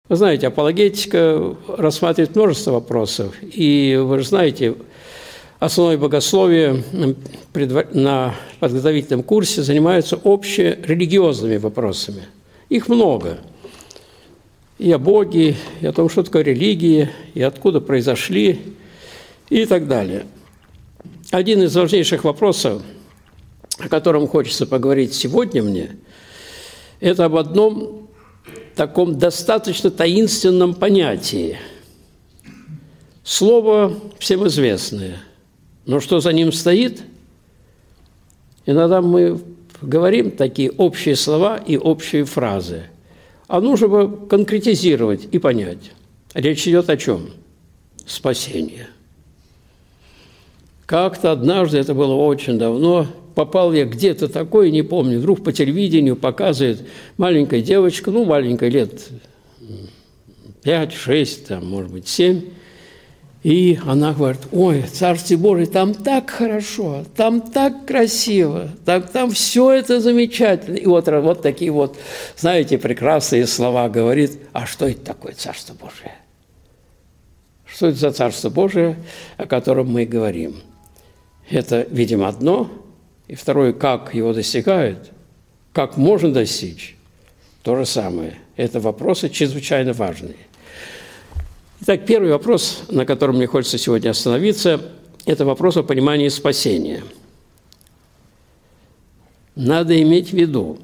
Вы знаете, апологетика рассматривает множество вопросов. И вы же знаете, основой богословия на подготовительном курсе занимаются общерелигиозными вопросами. Их много. И о Боге, и о том, что такое религия, и откуда произошли, и так далее. Один из важнейших вопросов, о котором хочется поговорить сегодня мне, это об одном таком достаточно таинственном понятии. Слово всем известное, но что за ним стоит? Иногда мы говорим такие общие слова и общие фразы, а нужно бы конкретизировать и понять. Речь идет о чем? Спасение. Как-то однажды, это было очень давно, попал я где-то такой, не помню, вдруг по телевидению показывает маленькая девочка, маленькая, лет 5, 6, там, может быть, 7, и она говорит: ой, Царствие Божие, там так хорошо, там так красиво, там все это замечательно. И вот такие вот, знаете, прекрасные слова говорит: а что это такое Царство Божие? Что это за Царство Божие, о котором мы говорим? Это, видимо, одно. И второе, как его достигают, как можно достичь, то же самое. Это вопросы чрезвычайно важные. Итак, первый вопрос, на котором мне хочется сегодня остановиться, это вопрос о понимании спасения. Надо иметь в виду,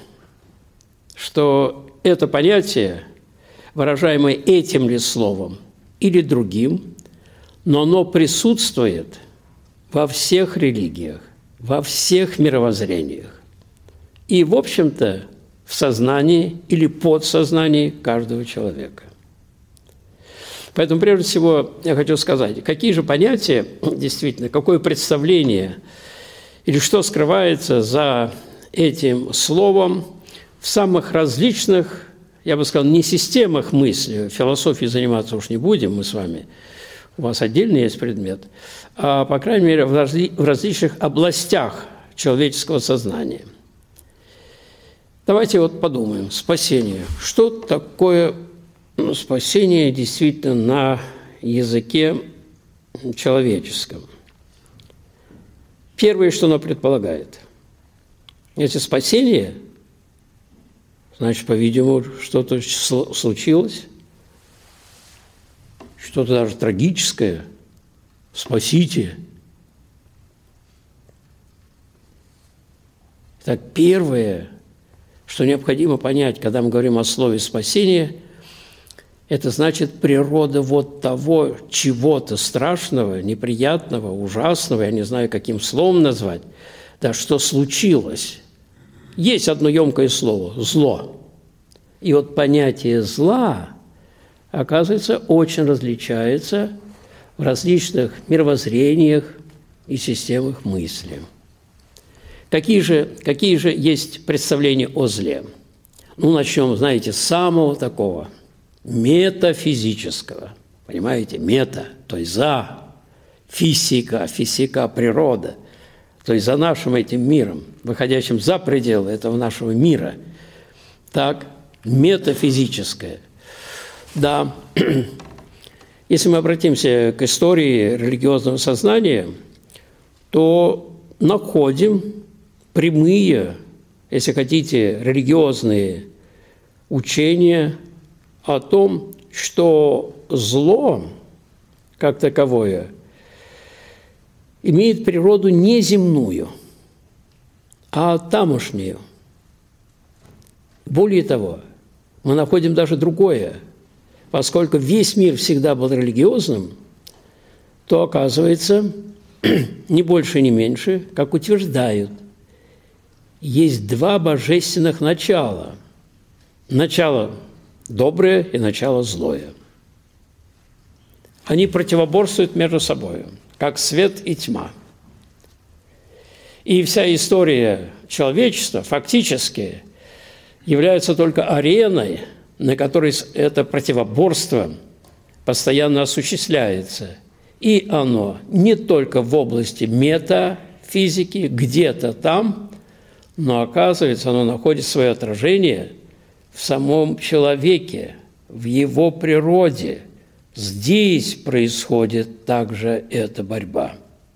что это понятие, выражаемое этим ли словом или другим, но оно присутствует во всех религиях, во всех мировоззрениях и, в общем-то, в сознании или подсознании каждого человека. Поэтому, прежде всего, я хочу сказать, какие же понятия, действительно, какое представление или что скрывается за этим словом в самых различных, я бы сказал, не системах мысли, философией заниматься уж не будем мы с вами, у вас отдельный есть предмет, а, по крайней мере, в различных областях человеческого сознания. Давайте вот подумаем. Спасение. Что такое спасение действительно на языке человеческом? Первое, что оно предполагает. Если спасение, значит, по-видимому, что-то случилось, что-то даже трагическое. Спасите. Так, первое, что необходимо понять, когда мы говорим о слове «спасение», это значит природа вот того чего-то страшного, неприятного, ужасного, я не знаю, каким словом назвать, да, что случилось. Есть одно емкое слово – зло. И вот понятие зла, оказывается, очень различается в различных мировоззрениях и системах мысли. Какие же есть представления о зле? Начнем, знаете, с самого такого метафизического. Понимаете? Мета, то есть за, физика, природа, то есть за нашим этим миром, выходящим за пределы этого нашего мира. Так, метафизическое. Да, если мы обратимся к истории религиозного сознания, то находим прямые, если хотите, религиозные учения о том, что зло, как таковое, имеет природу не земную, а тамошнюю. Более того, мы находим даже другое. Поскольку весь мир всегда был религиозным, то, оказывается, ни больше, ни меньше, как утверждают, есть два божественных начала. Начало доброе и начало злое. Они противоборствуют между собой, как свет и тьма. И вся история человечества фактически является только ареной, на которой это противоборство постоянно осуществляется. И оно не только в области метафизики, где-то там, но, оказывается, оно находит свое отражение в самом человеке, в его природе. Здесь происходит также эта борьба.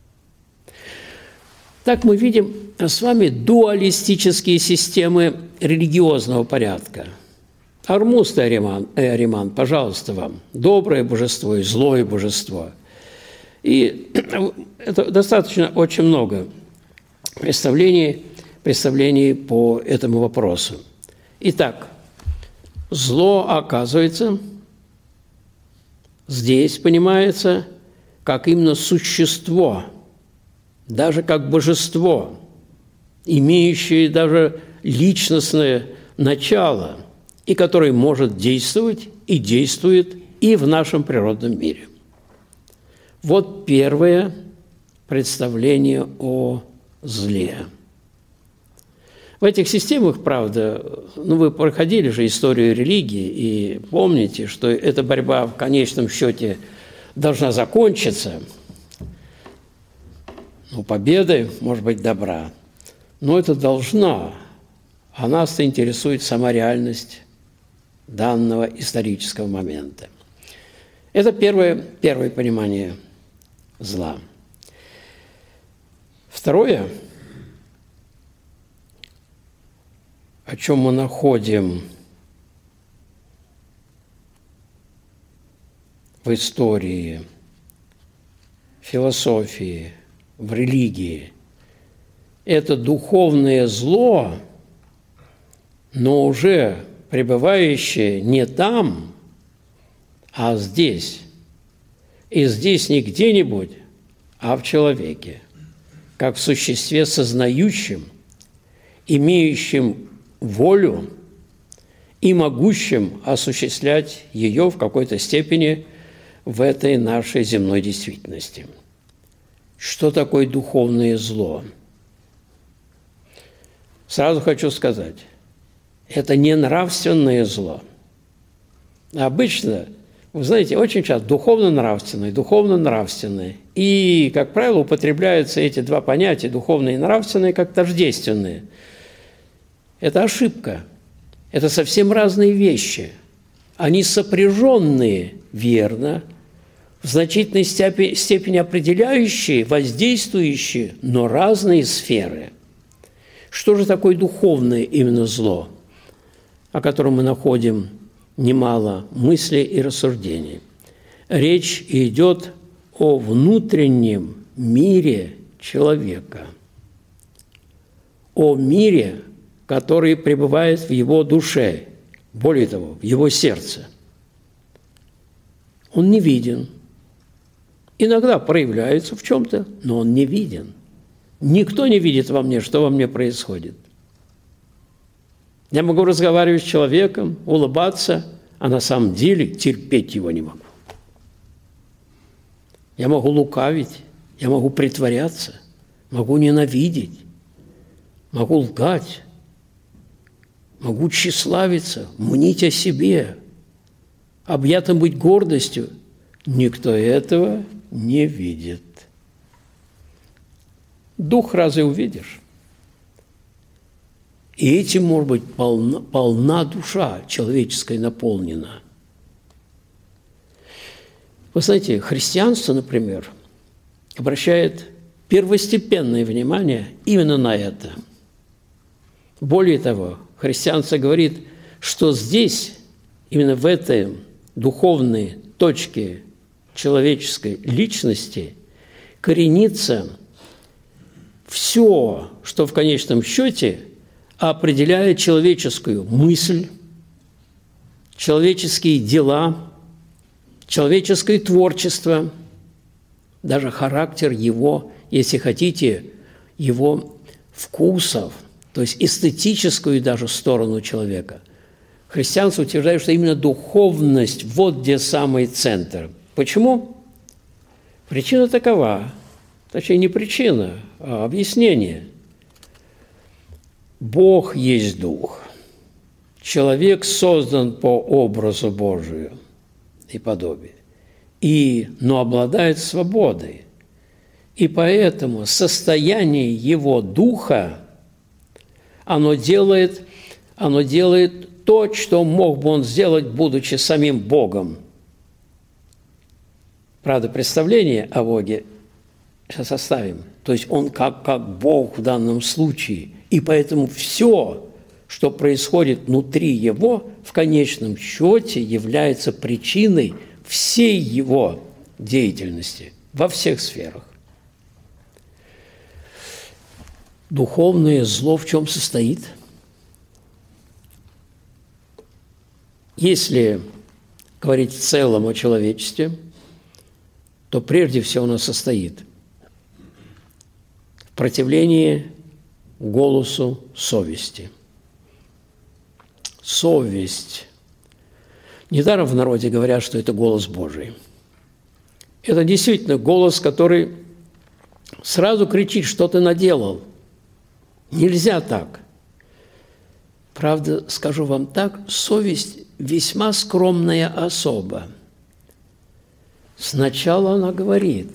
Так мы видим с вами дуалистические системы религиозного порядка. Ормуст и Ариман, пожалуйста, вам. Доброе божество и злое божество. И это достаточно очень много представлений по этому вопросу. Итак, зло, оказывается, здесь понимается как именно существо, даже как божество, имеющее даже личностное начало, и который может действовать и действует и в нашем природном мире. Вот первое представление о зле. В этих системах, правда, вы проходили же историю религии и помните, что эта борьба в конечном счете должна закончиться, победой, может быть, добра. Но это должна, а нас-то интересует сама реальность данного исторического момента. Это первое понимание зла. Второе, о чем мы находим в истории, философии, в религии, это духовное зло, но уже пребывающее не там, а здесь. И здесь не где-нибудь, а в человеке, как в существе сознающем, имеющем волю и могущим осуществлять ее в какой-то степени в этой нашей земной действительности. Что такое духовное зло? Сразу хочу сказать, это не нравственное зло. Обычно, вы знаете, очень часто духовно-нравственное. И, как правило, употребляются эти два понятия, духовное и нравственное, как тождественные. Это ошибка. Это совсем разные вещи. Они сопряженные, верно, в значительной степени определяющие, воздействующие, но разные сферы. Что же такое духовное именно зло, о котором мы находим немало мыслей и рассуждений? Речь идет о внутреннем мире человека, о мире, который пребывает в его душе, более того, в его сердце. Он не виден. Иногда проявляется в чем-то, но он не виден. Никто не видит во мне, что во мне происходит. Я могу разговаривать с человеком, улыбаться, а на самом деле терпеть его не могу. Я могу лукавить, я могу притворяться, могу ненавидеть, могу лгать, могу тщеславиться, мнить о себе, объятым быть гордостью. Никто этого не видит. Дух разве увидишь? И этим, может быть, полна душа человеческая наполнена. Вы знаете, христианство, например, обращает первостепенное внимание именно на это. Более того, христианство говорит, что здесь, именно в этой духовной точке человеческой личности, коренится все, что в конечном счете определяет человеческую мысль, человеческие дела, человеческое творчество, даже характер его, если хотите, его вкусов, то есть эстетическую даже сторону человека. Христианство утверждает, что именно духовность – вот где самый центр. Почему? Причина такова, точнее, не причина, а объяснение. Бог есть Дух. Человек создан по образу Божию и подобию, но обладает свободой. И поэтому состояние его Духа, оно делает то, что мог бы он сделать, будучи самим Богом. Правда, представление о Боге сейчас оставим. То есть он как Бог в данном случае. И поэтому все, что происходит внутри его, в конечном счете является причиной всей его деятельности во всех сферах. Духовное зло в чем состоит? Если говорить в целом о человечестве, то прежде всего оно состоит в противлении голосу совести. Совесть. Недаром в народе говорят, что это голос Божий. Это действительно голос, который сразу кричит, что ты наделал. Нельзя так. Правда, скажу вам так, совесть весьма скромная особа. Сначала она говорит,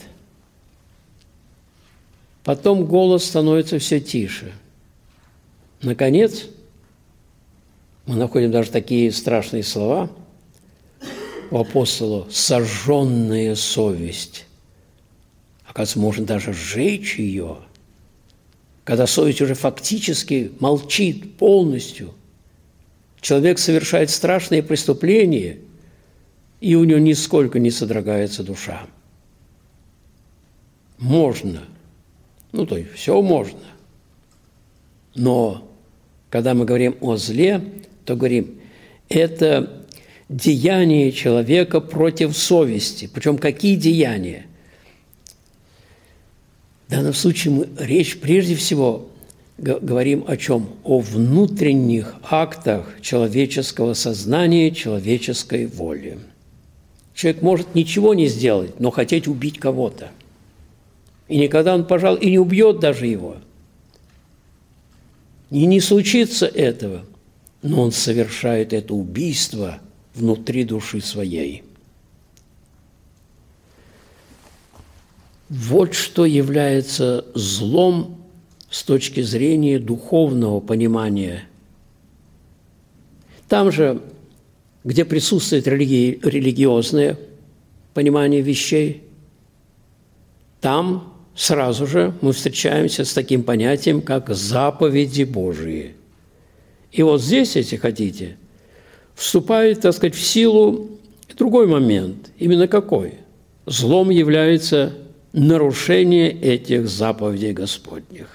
потом голос становится все тише. Наконец, мы находим даже такие страшные слова у апостола «сожженная совесть». Оказывается, можно даже сжечь ее, когда совесть уже фактически молчит полностью. Человек совершает страшные преступления, и у него нисколько не содрогается душа. Можно. То есть все можно. Но когда мы говорим о зле, то говорим, это деяние человека против совести. Причем какие деяния? В данном случае речь прежде всего говорим о чем? О внутренних актах человеческого сознания, человеческой воли. Человек может ничего не сделать, но хотеть убить кого-то. И никогда он, пожалуй, и не убьет даже его. И не случится этого, но он совершает это убийство внутри души своей. Вот что является злом с точки зрения духовного понимания. Там же, где присутствует религиозное понимание вещей, там сразу же мы встречаемся с таким понятием, как заповеди Божии. И вот здесь, если хотите, вступает, так сказать, в силу другой момент. Именно какой? Злом является нарушение этих заповедей Господних.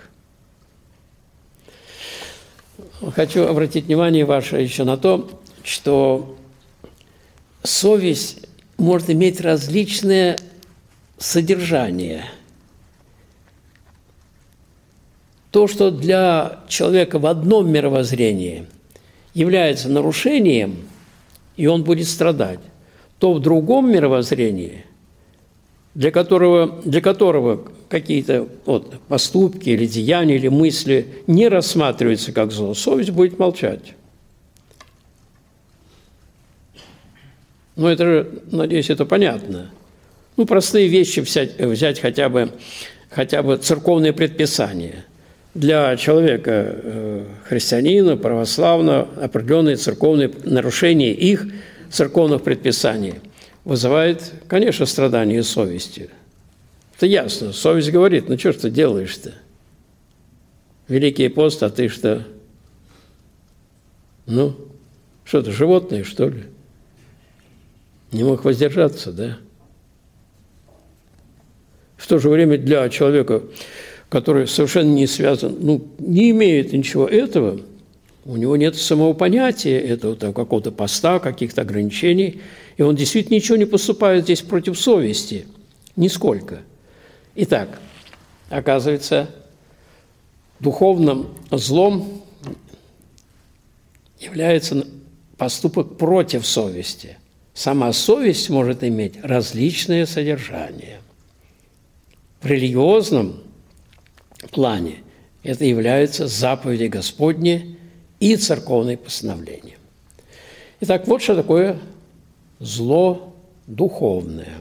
Хочу обратить внимание ваше еще на то, что совесть может иметь различное содержание. То, что для человека в одном мировоззрении является нарушением, и он будет страдать, то в другом мировоззрении, для которого какие-то поступки или деяния, или мысли не рассматриваются как зло, совесть будет молчать. Это же, надеюсь, это понятно. Простые вещи взять хотя бы церковные предписания. Для человека, христианина, православного, определенные церковные нарушения их церковных предписаний вызывает, конечно, страдание совести. Это ясно. Совесть говорит, что ж ты делаешь-то? Великий пост, а ты что? Что ты, животное, что ли? Не мог воздержаться, да? В то же время для человека, который совершенно не связан, не имеет ничего этого, у него нет самого понятия этого какого-то поста, каких-то ограничений, и он действительно ничего не поступает здесь против совести, нисколько. Итак, оказывается, духовным злом является поступок против совести. Сама совесть может иметь различное содержание. В религиозном плане это является заповеди Господни и церковные постановления. Итак, вот что такое зло духовное.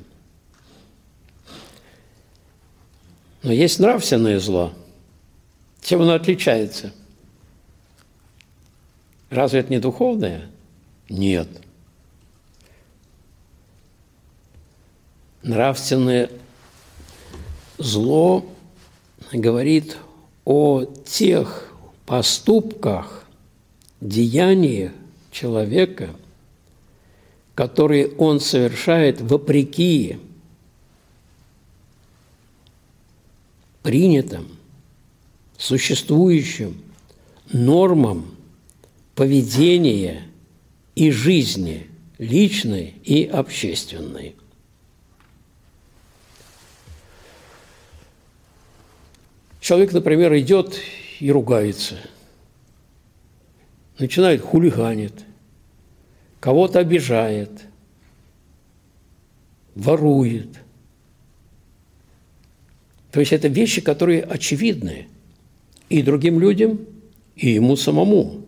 Но есть нравственное зло. Чем оно отличается? Разве это не духовное? Нет. Нравственное зло говорит о тех поступках, деяниях человека, которые он совершает вопреки принятым, существующим нормам поведения и жизни, личной и общественной. Человек, например, идет и ругается, начинает хулиганить, кого-то обижает, ворует. То есть это вещи, которые очевидны и другим людям, и ему самому.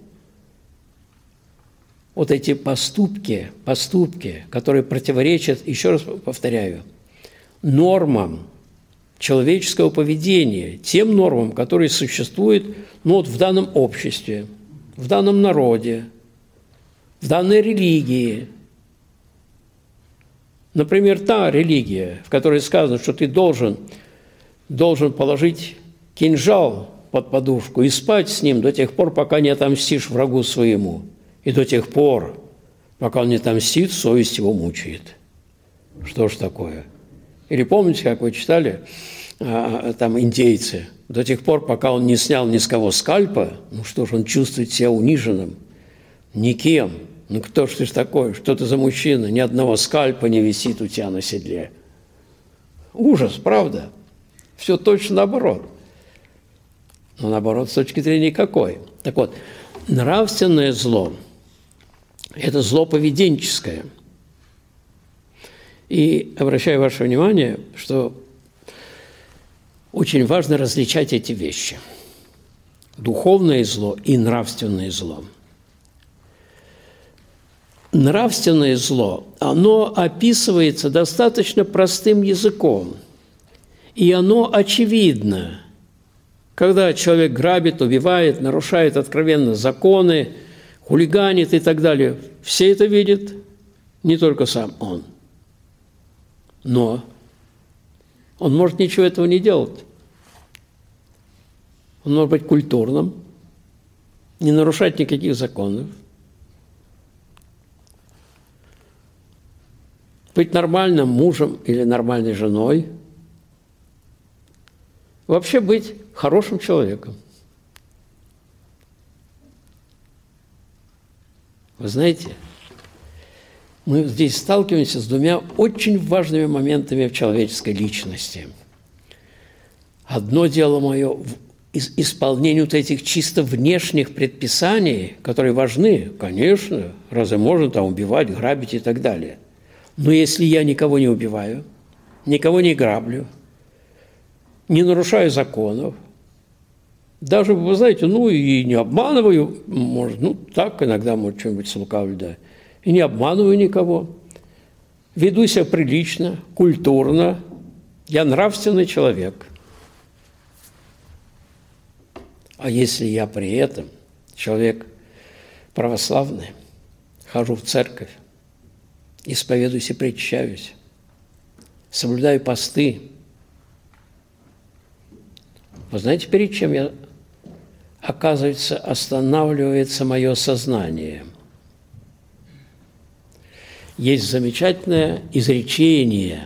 Вот эти поступки, которые противоречат, еще раз повторяю, нормам человеческого поведения, тем нормам, которые существуют в данном обществе, в данном народе, в данной религии. Например, та религия, в которой сказано, что ты должен положить кинжал под подушку и спать с ним до тех пор, пока не отомстишь врагу своему, и до тех пор, пока он не отомстит, совесть его мучает. Что ж такое? Или помните, как вы читали, там индейцы, до тех пор, пока он не снял ни с кого скальпа, что ж, он чувствует себя униженным, никем. Кто ж ты такой? Что ты за мужчина? Ни одного скальпа не висит у тебя на седле. Ужас, правда? Все точно наоборот. Но наоборот, с точки зрения какой? Так вот, нравственное зло – это зло поведенческое. И обращаю ваше внимание, что очень важно различать эти вещи. Духовное зло и нравственное зло. Нравственное зло, оно описывается достаточно простым языком, и оно очевидно. Когда человек грабит, убивает, нарушает откровенно законы, хулиганит и так далее, все это видят, не только сам он. Но он может ничего этого не делать. Он может быть культурным, не нарушать никаких законов, быть нормальным мужем или нормальной женой, вообще быть хорошим человеком. Вы знаете, мы здесь сталкиваемся с двумя очень важными моментами в человеческой личности. Одно дело мое в исполнении вот этих чисто внешних предписаний, которые важны, конечно, разве можно там убивать, грабить и так далее. Но если я никого не убиваю, никого не граблю, не нарушаю законов, даже, вы знаете, и не обманываю, может, так иногда, может, что-нибудь слукавлю, да, и не обманываю никого, веду себя прилично, культурно, я нравственный человек. А если я при этом человек православный, хожу в церковь, исповедуюсь и причащаюсь, соблюдаю посты, вы знаете, перед чем оказывается, останавливается мое сознание? Есть замечательное изречение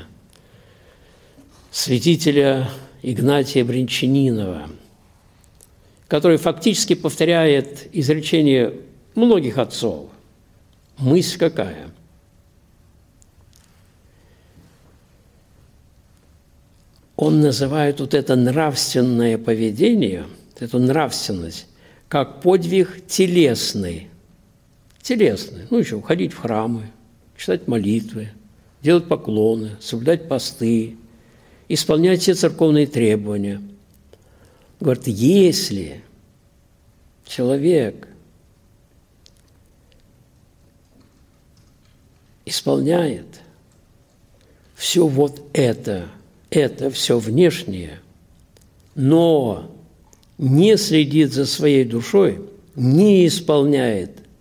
святителя Игнатия Брянчанинова, который фактически повторяет изречение многих отцов. Мысль какая? Он называет вот это нравственное поведение, эту нравственность, как подвиг телесный. Телесный. Еще ходить в храмы, читать молитвы, делать поклоны, соблюдать посты, исполнять все церковные требования. Говорит, если человек исполняет все вот это все внешнее, но не следит за своей душой, не исполняет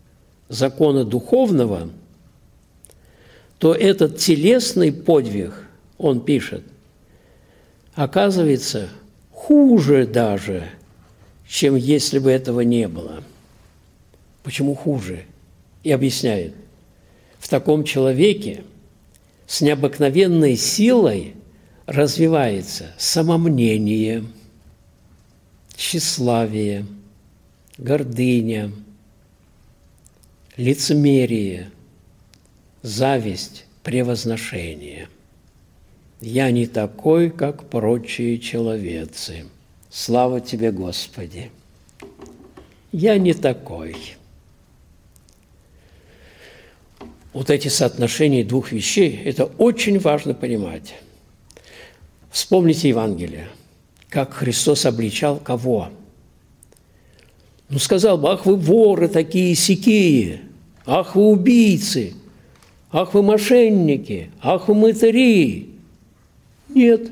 закона духовного, то этот телесный подвиг, он пишет, оказывается хуже даже, чем если бы этого не было. Почему хуже? И объясняет. В таком человеке с необыкновенной силой развивается самомнение, тщеславие, гордыня, лицемерие, зависть, превозношение. «Я не такой, как прочие человецы. Слава Тебе, Господи! Я не такой». Вот эти соотношения двух вещей – это очень важно понимать. Вспомните Евангелие, как Христос обличал кого? Ну, сказал бы: «Ах, вы воры такие-сякие! Ах, вы убийцы! Ах, вы мошенники! Ах, вы мытари!» Нет.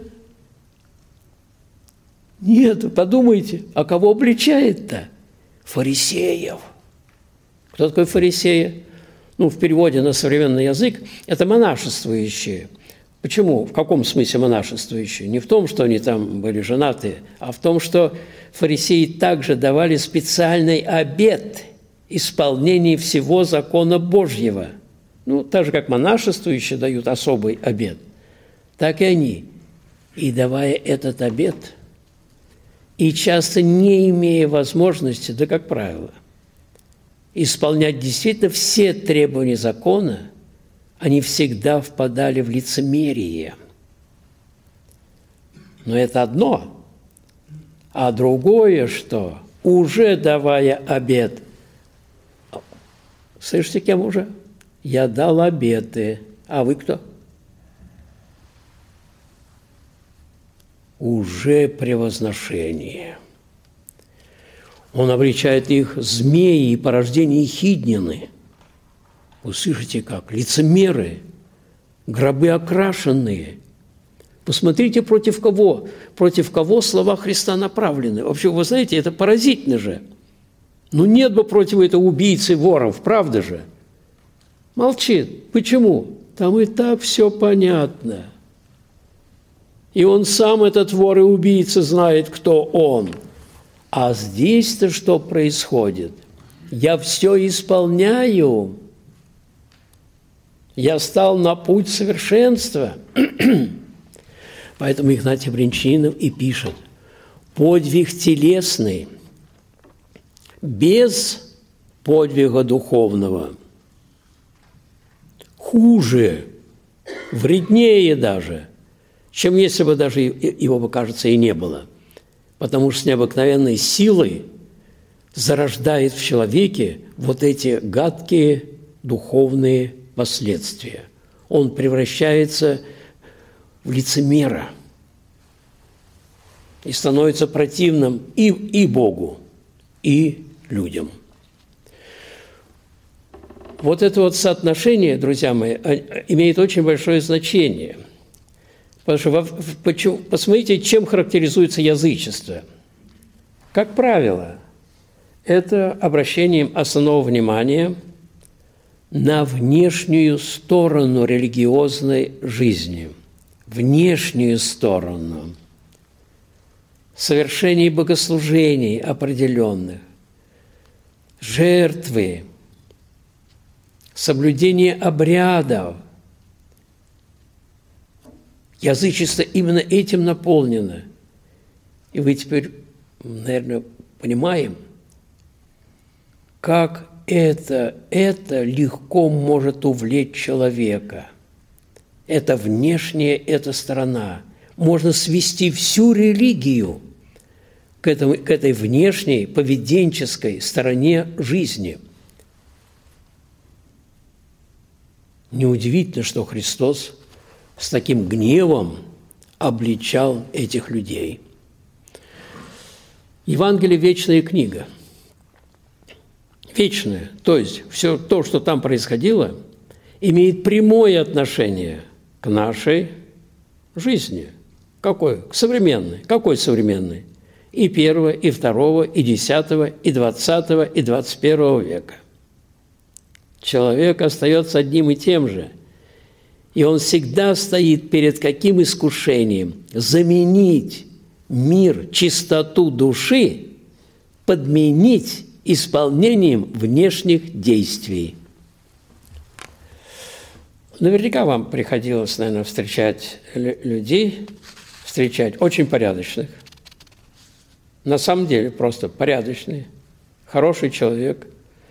Нет, подумайте, а кого обличает-то? Фарисеев. Кто такой фарисеи? Ну, в переводе на современный язык это монашествующие. Почему? В каком смысле монашествующие? Не в том, что они там были женаты, а в том, что фарисеи также давали специальный обет исполнения всего закона Божьего. Ну, так же, как монашествующие дают особый обет, так и они. И давая этот обет, и часто не имея возможности, да, как правило, исполнять действительно все требования закона, они всегда впадали в лицемерие. Но это одно. А другое, что уже давая обет, слышите, кем уже? Я дал обеты. А вы кто? Уже превозношение. Он обличает их змеи и порождения Ехиднины. Вы слышите как? Лицемеры, гробы окрашенные. Посмотрите, против кого слова Христа направлены. Вообще, вы знаете, это поразительно же. Ну, нет бы против этого убийцы, воров, правда же? Молчит. Почему? Там и так все понятно. И он сам, этот вор и убийца, знает, кто он. А здесь-то что происходит? Я все исполняю. Я стал на путь совершенства. Поэтому Игнатий Брянчанинов и пишет: подвиг телесный без подвига духовного хуже, вреднее даже, чем если бы даже его бы, кажется, и не было. Потому что с необыкновенной силой зарождает в человеке вот эти гадкие духовные последствия. Он превращается в лицемера и становится противным и Богу, и людям. Вот это вот соотношение, друзья мои, имеет очень большое значение. Потому что посмотрите, чем характеризуется язычество. Как правило, это обращением основного внимания на внешнюю сторону религиозной жизни, внешнюю сторону, совершение богослужений определенных, жертвы, соблюдение обрядов. Язычество именно этим наполнено. И вы теперь, наверное, понимаем, как это легко может увлечь человека. Это внешняя, эта сторона. Можно свести всю религию к этой внешней, поведенческой стороне жизни. Неудивительно, что Христос с таким гневом обличал этих людей. Евангелие – вечная книга. Вечная, то есть все то, что там происходило, имеет прямое отношение к нашей жизни. Какой? К современной. Какой современной? И первого, и второго, и 10, и 20, и 21 века. человек остается одним и тем же. И он всегда стоит перед каким искушением? Заменить мир, чистоту души, подменить исполнением внешних действий. Наверняка вам приходилось, наверное, встречать людей, встречать очень порядочных, на самом деле просто порядочный, хороший человек,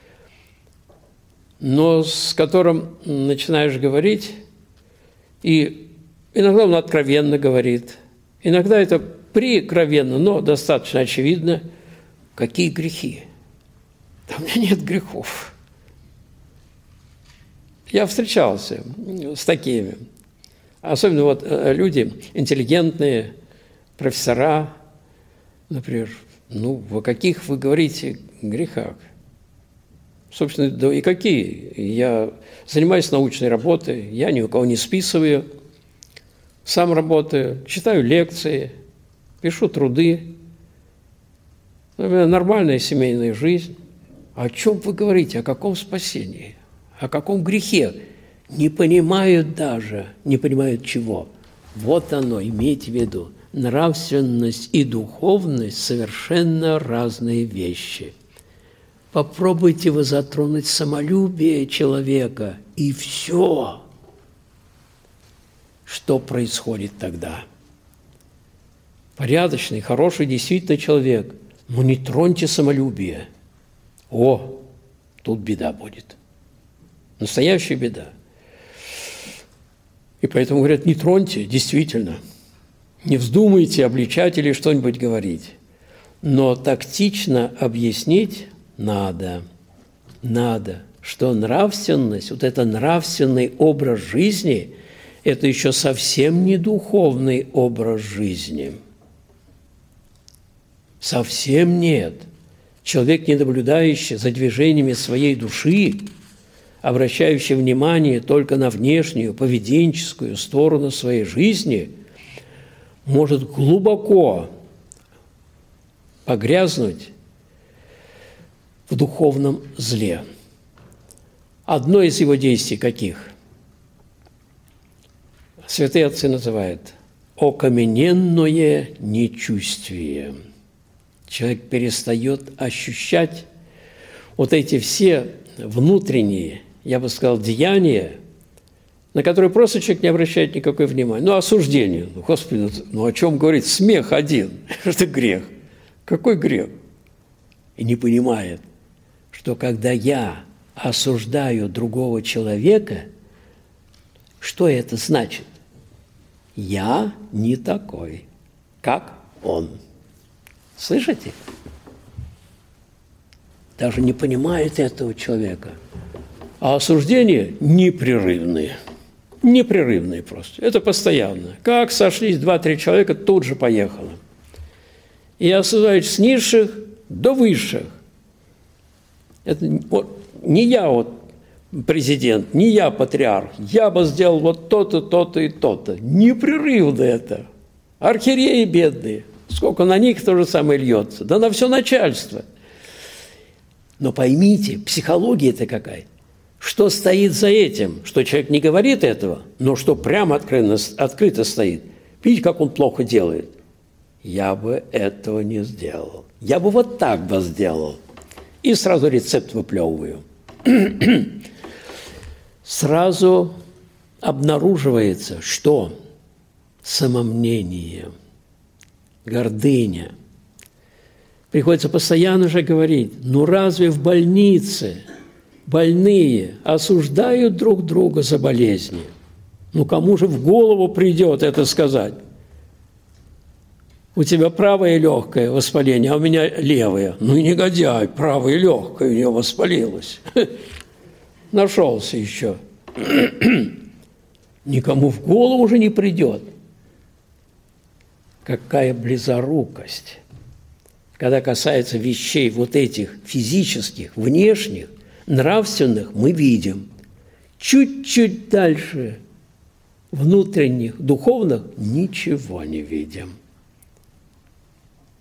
но с которым начинаешь говорить, и иногда он откровенно говорит, иногда это прикровенно, но достаточно очевидно, какие грехи. Да у меня нет грехов. Я встречался с такими. Особенно вот люди интеллигентные, профессора, например. Ну, о каких вы говорите грехах? Собственно, да и какие? Я занимаюсь научной работой, я ни у кого не списываю, сам работаю, читаю лекции, пишу труды. У меня нормальная семейная жизнь. О чем вы говорите? О каком спасении? О каком грехе? Не понимают даже, не понимают чего. Вот оно, имейте в виду. Нравственность и духовность – совершенно разные вещи. Попробуйте вы затронуть самолюбие человека, и все. Что происходит тогда? Порядочный, хороший, действительно человек. Но не троньте самолюбие. О, тут беда будет. Настоящая беда. И поэтому говорят, не троньте, действительно. Не вздумайте обличать или что-нибудь говорить. Но тактично объяснить надо, что нравственность, вот это нравственный образ жизни, это еще совсем не духовный образ жизни. Совсем нет. Человек, не наблюдающий за движениями своей души, обращающий внимание только на внешнюю, поведенческую сторону своей жизни, может глубоко погрязнуть в духовном зле. Одно из его действий каких? Святые отцы называют окамененное нечувствие. Человек перестает ощущать вот эти все внутренние, я бы сказал, деяния, на которые просто человек не обращает никакого внимания. Ну, осуждение. Ну, Господи, ну о чем говорить? Смех один. Это грех. Какой грех? И не понимает, что когда я осуждаю другого человека, что это значит? Я не такой, как он. Слышите? Даже не понимает этого человека. А осуждения непрерывные. Непрерывные просто. Это постоянно. Как сошлись 2-3 человека, тут же поехало. И осуждают с низших до высших. Это вот, не я вот президент, не я патриарх. Я бы сделал вот то-то, то-то и то-то. Непрерывно это. Архиереи бедные. Сколько на них то же самое льется. Да на все начальство. Но поймите, психология-то какая. Что стоит за этим? Что человек не говорит этого, но что прямо открыто стоит. Видите, как он плохо делает? Я бы этого не сделал. Я бы вот так бы сделал. И сразу рецепт выплевываю. Сразу обнаруживается, что самомнение, гордыня. Приходится постоянно же говорить, ну разве в больнице больные осуждают друг друга за болезни? Ну кому же в голову придет это сказать? У тебя правое легкое воспаление, а у меня левое. Ну и негодяй, правое легкое у него воспалилось. Нашелся еще. Никому в голову уже не придет. Какая близорукость. Когда касается вещей вот этих физических, внешних, нравственных, мы видим. Чуть-чуть дальше внутренних, духовных ничего не видим.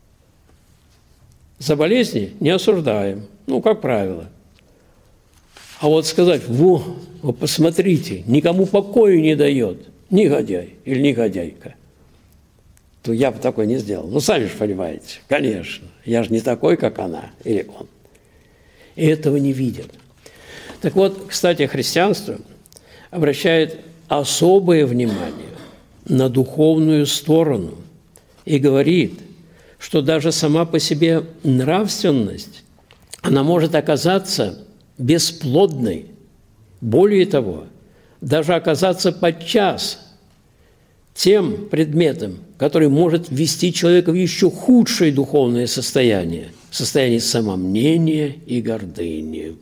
За болезни не осуждаем, ну, как правило. А вот сказать: во, вы посмотрите, никому покоя не дает негодяй или негодяйка, то я бы такой не сделал. Ну, сами же понимаете, конечно, я же не такой, как она или он. И этого не видят. Так вот, кстати, христианство обращает особое внимание на духовную сторону и говорит, что даже сама по себе нравственность, она может оказаться бесплодной. Более того, даже оказаться подчас тем предметом, который может ввести человека в еще худшее духовное состояние самомнения и гордыни.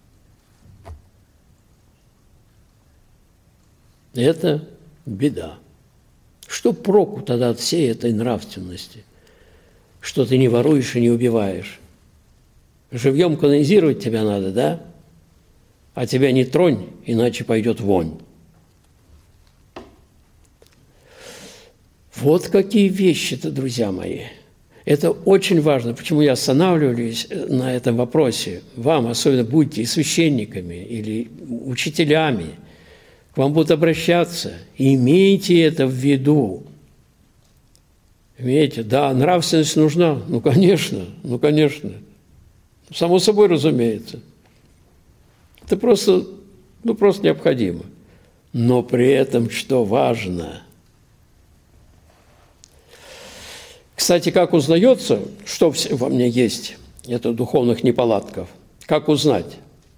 Это беда. Что проку тогда от всей этой нравственности? Что ты не воруешь и не убиваешь? Живьем канонизировать тебя надо, да? А тебя не тронь, иначе пойдет вонь. Вот какие вещи-то, друзья мои. Это очень важно. Почему я останавливаюсь на этом вопросе? Вам, особенно будьте и священниками, или учителями, к вам будут обращаться. И имейте это в виду. Имейте, да, нравственность нужна. Ну, конечно. Само собой разумеется. Это просто необходимо. Но при этом, что важно? Кстати, как узнается, что во мне есть, это духовных неполадков? Как узнать?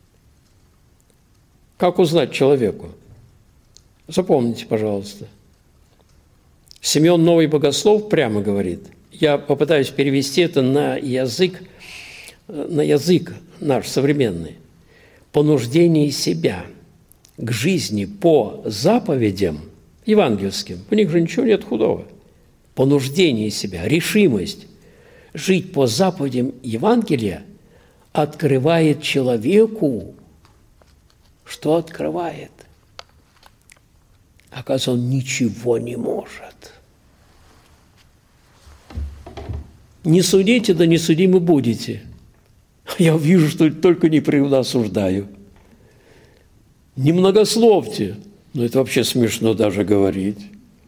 Как узнать человеку? Запомните, пожалуйста. Симеон Новый Богослов прямо говорит, я попытаюсь перевести это на язык наш современный. Понуждение себя к жизни по заповедям евангельским, у них же ничего нет худого. Понуждение себя, решимость жить по заповедям Евангелия открывает человеку, что открывает? Оказывается, он ничего не может. Не судите, да не судимы будете. Я вижу, что только не предосуждаю. Не многословьте, но это вообще смешно даже говорить.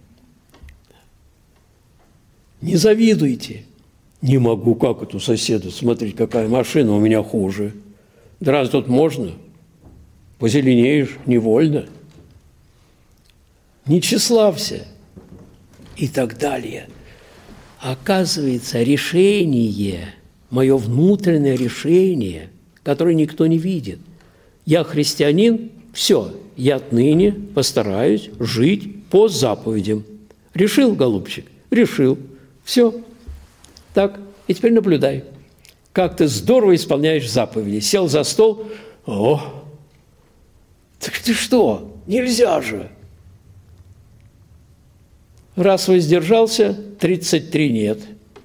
Не завидуйте. Не могу, как это у соседа, смотреть, какая машина у меня хуже. Да раз тут можно? Позеленеешь, невольно. Не тщеславься. И так далее. Оказывается, решение, мое внутреннее решение, которое никто не видит. Я христианин, все, я отныне постараюсь жить по заповедям. Решил, голубчик? Решил. Все. Так, и теперь наблюдай, как ты здорово исполняешь заповеди. Сел за стол, так ты что, нельзя же. Раз воздержался, 33 нет.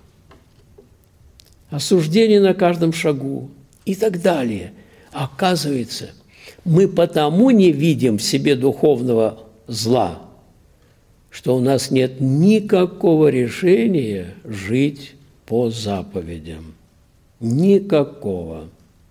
Осуждение на каждом шагу и так далее. Оказывается, мы потому не видим в себе духовного зла, что у нас нет никакого решения жить по заповедям. Никакого.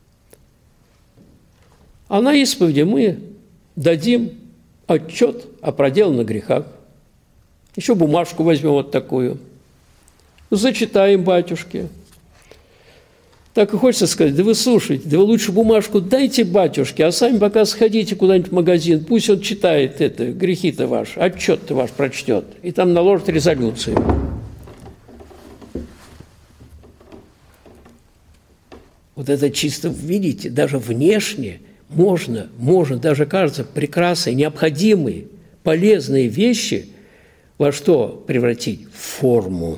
А на исповеди мы дадим отчет о проделанных грехах. Еще бумажку возьмем вот такую. Зачитаем батюшке. Так и хочется сказать, да вы слушайте, да вы лучше бумажку дайте батюшке, а сами пока сходите куда-нибудь в магазин, пусть он читает это, грехи-то ваши, отчет-то ваш прочтет, и там наложит резолюцию. Вот это чисто, видите, даже внешне можно даже кажется прекрасные, необходимые, полезные вещи во что превратить? В форму.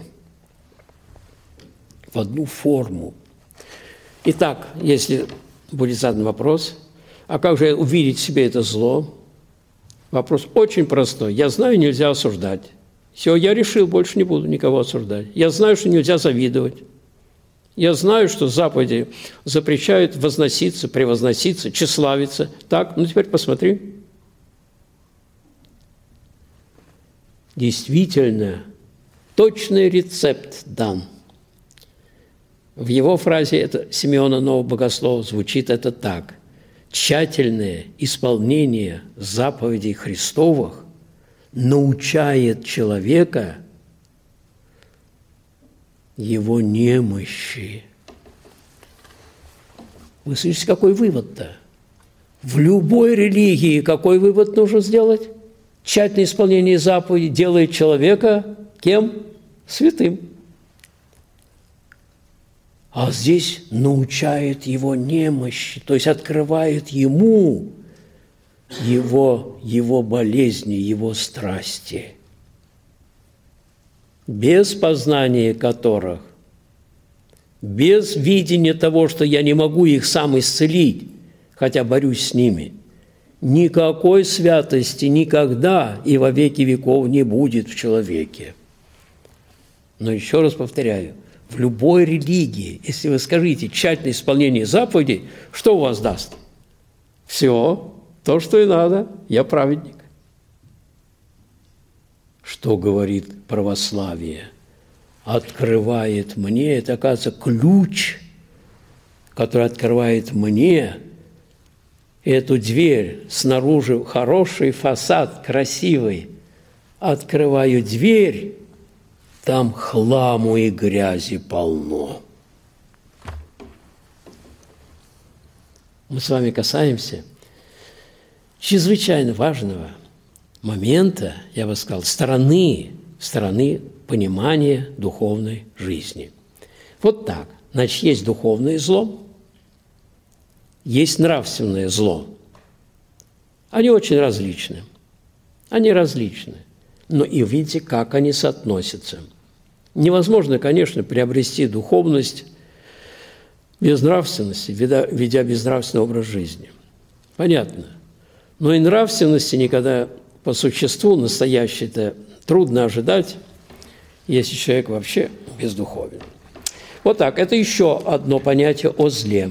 В одну форму. Итак, если будет задан вопрос, а как же увидеть в себе это зло? Вопрос очень простой. Я знаю, нельзя осуждать. Все, я решил, больше не буду никого осуждать. Я знаю, что нельзя завидовать. Я знаю, что заповеди запрещают возноситься, превозноситься, тщеславиться. Так, ну теперь посмотри. Действительно, точный рецепт дан. В его фразе, это Симеона Нового Богослова, звучит это так. тщательное исполнение заповедей Христовых научает человека его немощи. Вы слышите, какой вывод-то? В любой религии какой вывод нужно сделать? Тщательное исполнение заповедей делает человека кем? Святым. А здесь научает его немощи, то есть открывает ему его болезни, его страсти, без познания которых, без видения того, что я не могу их сам исцелить, хотя борюсь с ними, никакой святости никогда и во веки веков не будет в человеке. Но еще раз повторяю, в любой религии, если вы скажите тщательное исполнение заповедей, что у вас даст? Все, то, что и надо, я праведник. Что говорит православие? Открывает мне, это, оказывается, ключ, который открывает мне эту дверь. Снаружи хороший фасад, красивый. Открываю дверь, там хламу и грязи полно. Мы с вами касаемся чрезвычайно важного момента, я бы сказал, стороны понимания духовной жизни. Вот так. Значит, есть духовное зло, есть нравственное зло. Они очень различны. Они различны. Но и видите, как они соотносятся. Невозможно, конечно, приобрести духовность без нравственности, ведя безнравственный образ жизни. Понятно. Но и нравственности никогда по существу настоящей-то трудно ожидать, если человек вообще бездуховен. Вот так. Это еще одно понятие о зле.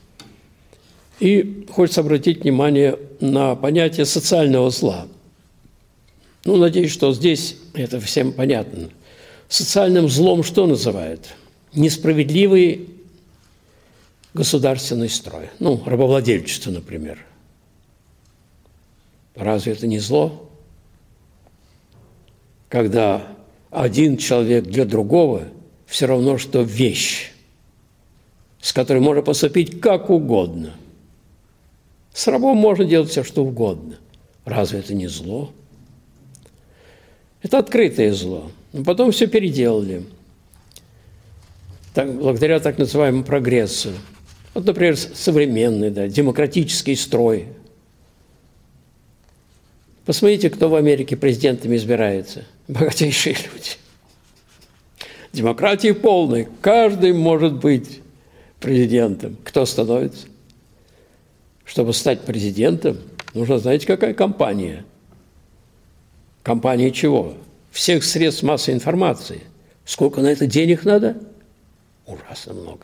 И хочется обратить внимание на понятие социального зла. Надеюсь, что здесь это всем понятно. Социальным злом что называют? Несправедливый государственный строй. Рабовладельчество, например. Разве это не зло? Когда один человек для другого все равно, что вещь, с которой можно поступить как угодно. С рабом можно делать все, что угодно. Разве это не зло? Это открытое зло. Но потом все переделали. Благодаря так называемому прогрессу. Вот, например, современный, демократический строй. Посмотрите, кто в Америке президентами избирается. Богатейшие люди. Демократии полной. Каждый может быть президентом. Кто становится? Чтобы стать президентом, нужно, знаете, какая кампания? Компания чего? Всех средств массовой информации. Сколько на это денег надо? Ужасно много.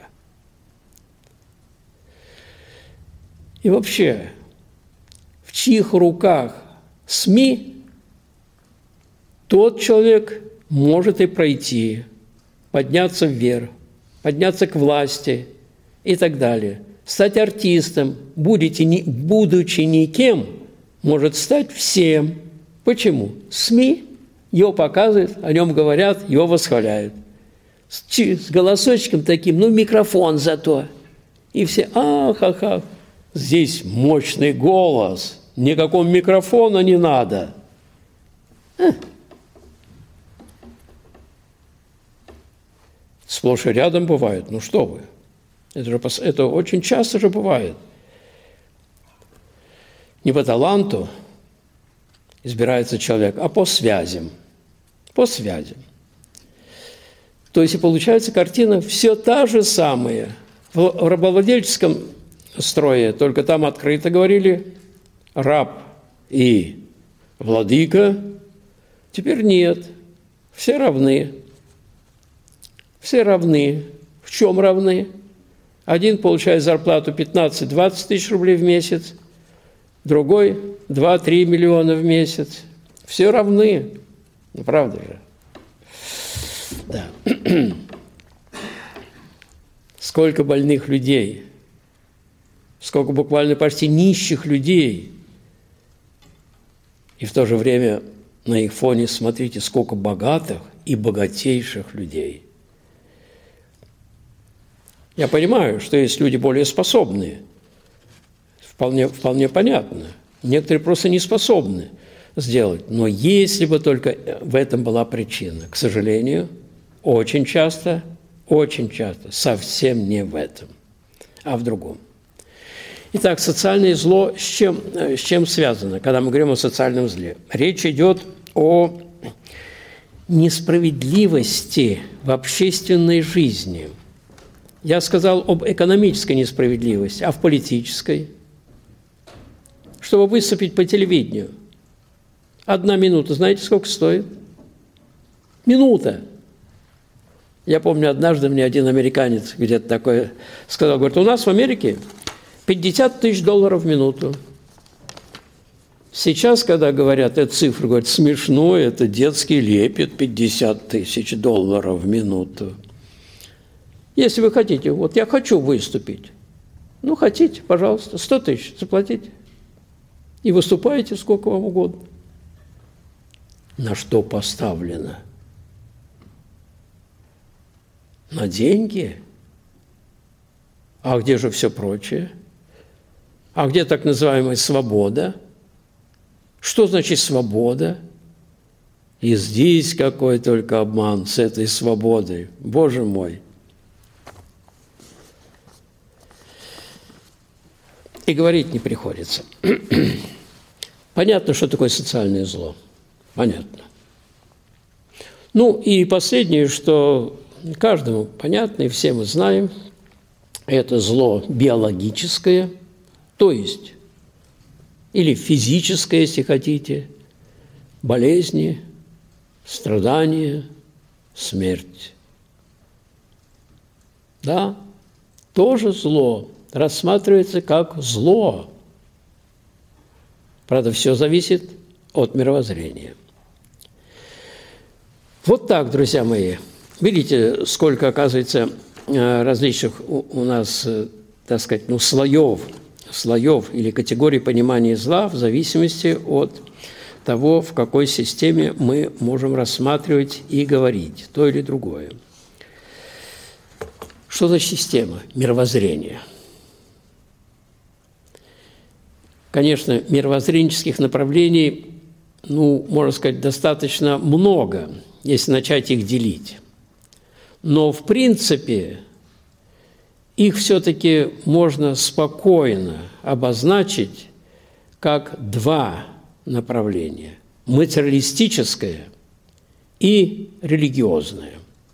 И вообще, в чьих руках СМИ, тот человек может и пройти, подняться вверх, подняться к власти и так далее. Стать артистом, будучи никем, может стать всем. Почему? СМИ его показывают, о нем говорят, его восхваляют. С голосочком таким, микрофон зато. И все, ах, здесь мощный голос, никакого микрофона не надо. Сплошь и рядом бывает, что вы. Это очень часто же бывает. Не по таланту избирается человек, а по связям. По связям. То есть и получается картина все та же самая. В рабовладельческом строе, только там открыто говорили раб и владыка. Теперь нет. Все равны. Все равны. В чем равны? Один получает зарплату 15-20 тысяч рублей в месяц, другой 2-3 миллиона в месяц. Все равны. Правда же? Да. Сколько больных людей сколько буквально почти нищих людей. И в то же время на их фоне смотрите, сколько богатых и богатейших людей. Я понимаю, что есть люди более способные. Вполне понятно. Некоторые просто не способны сделать. Но если бы только в этом была причина, к сожалению, очень часто, совсем не в этом, а в другом. Итак, социальное зло с чем связано, когда мы говорим о социальном зле? Речь идет о несправедливости в общественной жизни. Я сказал об экономической несправедливости, а в политической? Чтобы выступить по телевидению. 1 минута, знаете, сколько стоит? Минута. Я помню, однажды мне один американец где-то такое сказал, говорит, у нас в Америке $50 тысяч в минуту. Сейчас, когда говорят эту цифру, говорят, смешно, это детский лепет, $50 тысяч в минуту. Если вы хотите, вот я хочу выступить, ну, хотите, пожалуйста, 100 тысяч заплатите. И выступаете сколько вам угодно. На что поставлено? На деньги? А где же все прочее? А где так называемая свобода? Что значит свобода? И здесь какой только обман с этой свободой. Боже мой! И говорить не приходится. Понятно, что такое социальное зло. Понятно. Ну и последнее, что каждому понятно, и все мы знаем, это зло биологическое, то есть или физическое, если хотите, болезни, страдания, смерть. Да, тоже зло рассматривается как зло. Правда, все зависит от мировоззрения. Вот так, друзья мои. Видите, сколько, оказывается, различных у нас, так сказать, слоев или категорий понимания зла в зависимости от того, в какой системе мы можем рассматривать и говорить то или другое. Что за система? Мировоззрение. Конечно, мировоззренческих направлений, можно сказать, достаточно много, если начать их делить. Но, в принципе, их все-таки можно спокойно обозначить как 2 направления – материалистическое и религиозное.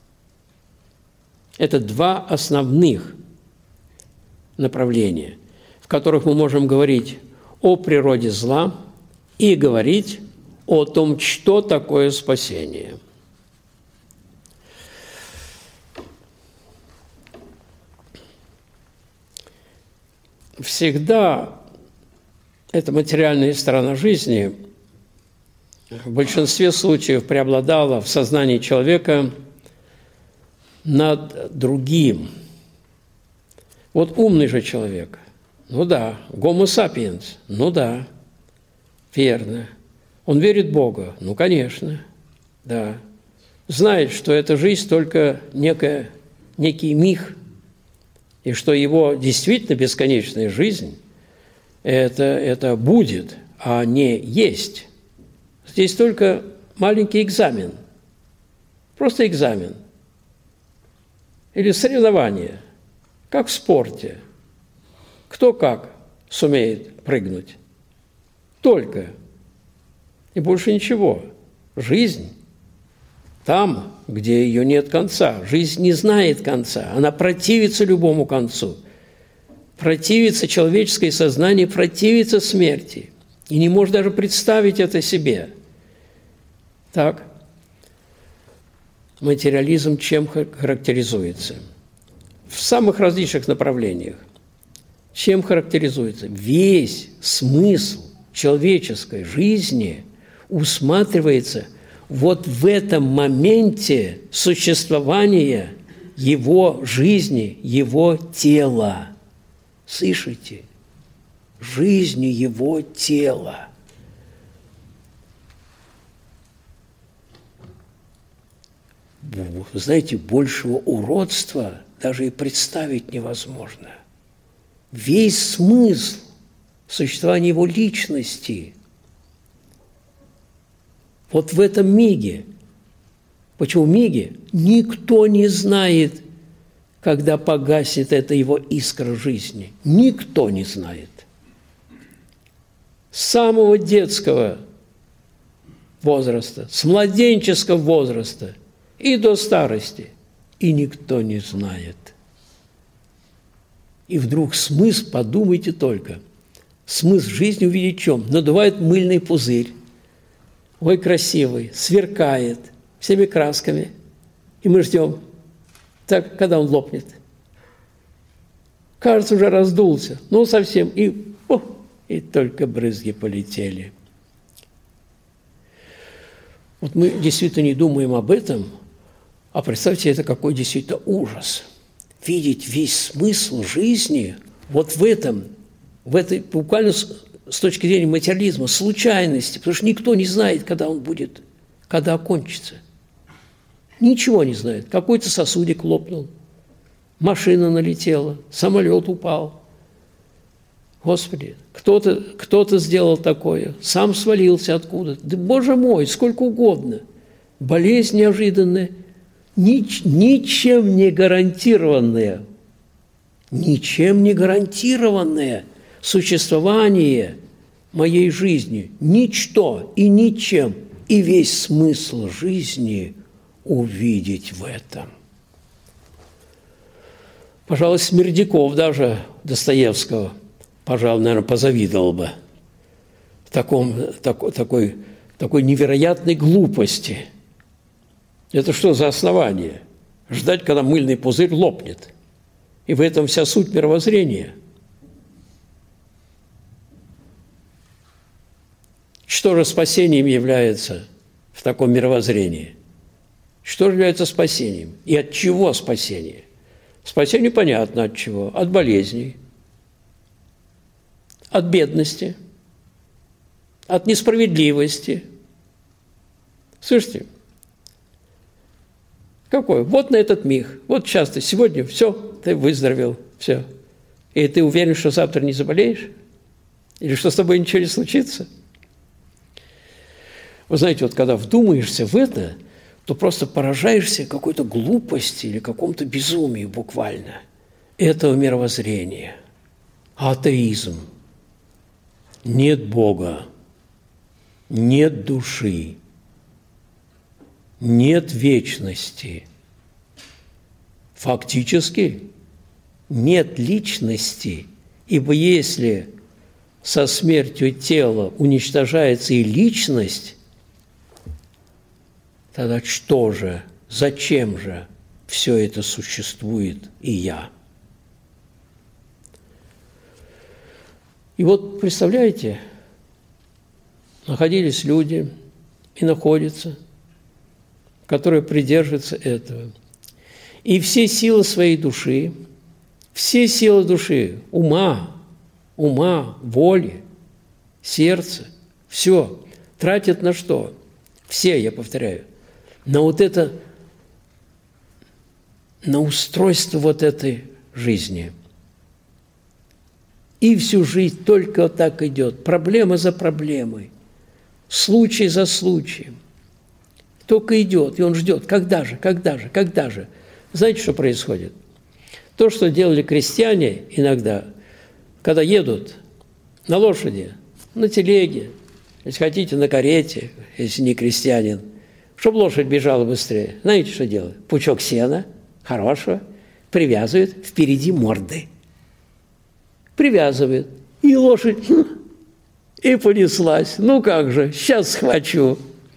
Это 2 основных направления, в которых мы можем говорить о природе зла и говорить о том, что такое спасение. Всегда эта материальная сторона жизни в большинстве случаев преобладала в сознании человека над другим. Вот умный же человек, да, Homo sapiens, да, верно. Он верит в Бога, конечно, да. Знает, что эта жизнь только некий миг, и что его действительно бесконечная жизнь это будет, а не есть. Здесь только маленький экзамен, просто экзамен или соревнование, как в спорте. Кто как сумеет прыгнуть. Только. И больше ничего. Жизнь там, где ее нет конца. Жизнь не знает конца. Она противится любому концу. Противится человеческое сознание, противится смерти. И не может даже представить это себе. Так. Материализм чем характеризуется? В самых различных направлениях. Чем характеризуется? Весь смысл человеческой жизни усматривается вот в этом моменте существования его жизни, его тела. Слышите? жизнью его тела. Вы знаете, большего уродства даже и представить невозможно. Весь смысл существования его личности вот в этом миге. Почему в миге? Никто не знает, когда погаснет эта его искра жизни. Никто не знает. С самого детского возраста, с младенческого возраста и до старости. И никто не знает. И вдруг смысл, подумайте только, смысл жизни увидеть в чем? Надувает мыльный пузырь. Ой, красивый, сверкает всеми красками. И мы ждем, так, когда он лопнет. Кажется, уже раздулся, ну совсем, и только брызги полетели. Вот мы действительно не думаем об этом, а представьте, это какой действительно ужас. Видеть весь смысл жизни вот в этой буквально с точки зрения материализма, случайности, потому что никто не знает, когда он будет, когда окончится. Ничего не знает. Какой-то сосудик лопнул, машина налетела, самолет упал. Господи, кто-то сделал такое, сам свалился откуда-то. Да, Боже мой, сколько угодно. Болезнь неожиданная, ничем не гарантированная существование моей жизни. Ничто и ничем. И весь смысл жизни увидеть в этом. Пожалуй, Смердяков даже Достоевского, пожалуй, наверное, позавидовал бы такой невероятной глупости. Это что за основание? Ждать, когда мыльный пузырь лопнет. И в этом вся суть мировоззрения. Что же спасением является в таком мировоззрении? Что же является спасением? И от чего спасение? Спасение понятно от чего. От болезней, от бедности, от несправедливости. Слышите? Какой? Вот на этот миг. Вот сейчас ты сегодня, все, ты выздоровел, все. И ты уверен, что завтра не заболеешь? Или что с тобой ничего не случится? Вы знаете, вот когда вдумаешься в это, то просто поражаешься какой-то глупости или какому-то безумию буквально этого мировоззрения. Атеизм. Нет Бога, нет души, нет вечности. Фактически нет личности, ибо если со смертью тела уничтожается и личность, тогда что же, зачем же все это существует и я? И вот, представляете, находились люди и находятся, которые придерживаются этого. И все силы своей души, все силы души, ума, воли, сердца, все тратят на что? Все, я повторяю, на вот это, на устройство вот этой жизни. И всю жизнь только вот так идет, проблема за проблемой, случай за случаем. Только идет, и он ждет, когда же. Знаете, что происходит? То, что делали крестьяне иногда, когда едут на лошади, на телеге, если хотите, на карете, если не крестьянин, чтобы лошадь бежала быстрее. Знаете, что делают? Пучок сена, хорошего, привязывают впереди морды. Привязывают. И лошадь и понеслась. Ну как же, сейчас схвачу.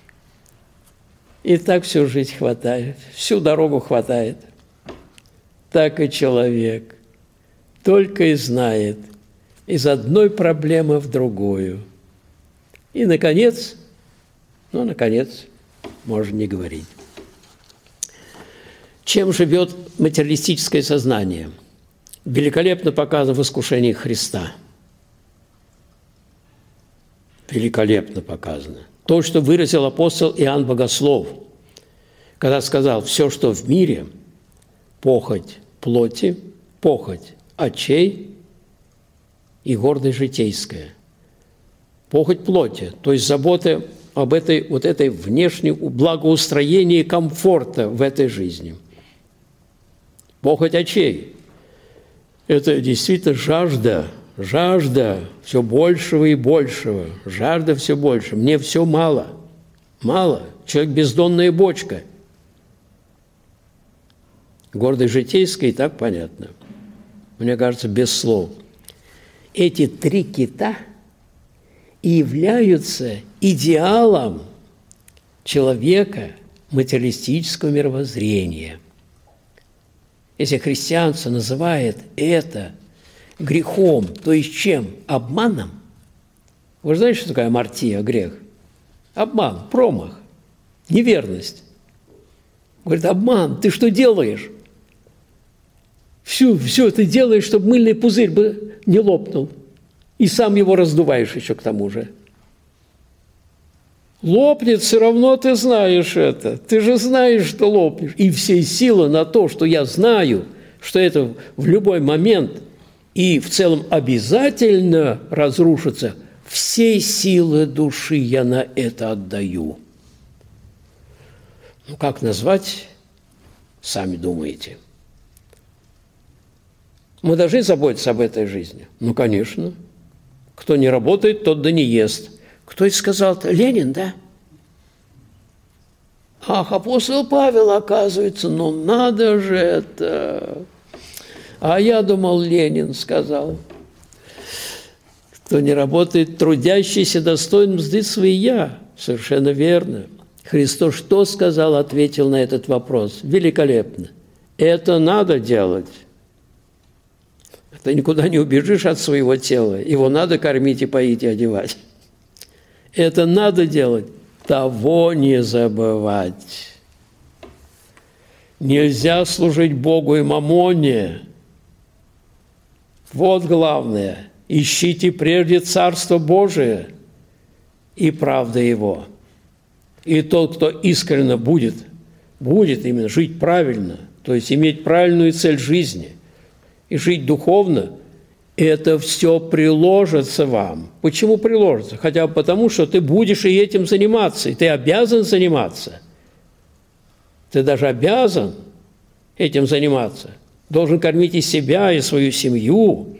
И так всю жизнь хватает, всю дорогу хватает. Так и человек только и знает из одной проблемы в другую. И, наконец, можно не говорить. Чем живет материалистическое сознание? Великолепно показано в искушении Христа. Великолепно показано. То, что выразил апостол Иоанн Богослов, когда сказал: все, что в мире, похоть плоти, похоть очей и гордость житейская. Похоть плоти, то есть забота об этой внешней благоустроении комфорта в этой жизни. Похоть очей – это действительно жажда все большего и большего, жажда все больше. Мне все мало, человек бездонная бочка. Гордость житейская и так понятно. Мне кажется, без слов. Эти три кита и являются идеалом человека материалистического мировоззрения. Если христианство называет это грехом, то есть чем? Обманом. Вы знаете, что такое амартия, грех? Обман, промах, неверность. Говорит: обман, ты что делаешь? Все ты делаешь, чтобы мыльный пузырь бы не лопнул. И сам его раздуваешь еще к тому же. Лопнет, все равно ты знаешь это. Ты же знаешь, что лопнешь. И всей силы на то, что я знаю, что это в любой момент и в целом обязательно разрушится, всей силы души я на это отдаю. Ну, как назвать, сами думаете. Мы должны заботиться об этой жизни? Ну, конечно. Кто не работает, тот да не ест. Кто это сказал-то? Ленин, да? Ах, апостол Павел, оказывается, ну надо же это. А я думал, Ленин сказал. Кто не работает, трудящийся достоин мзды своей я. Совершенно верно. Христос что сказал, ответил на этот вопрос? Великолепно. Это надо делать. Ты никуда не убежишь от своего тела. Его надо кормить и поить и одевать. Это надо делать. Того не забывать. Нельзя служить Богу и мамоне. Вот главное. Ищите прежде Царство Божие и правда Его. И тот, кто искренне будет именно жить правильно, то есть иметь правильную цель жизни и жить духовно, это все приложится вам. Почему приложится? Хотя бы потому, что ты будешь и этим заниматься, и ты обязан заниматься. Ты даже обязан этим заниматься. Должен кормить и себя, и свою семью.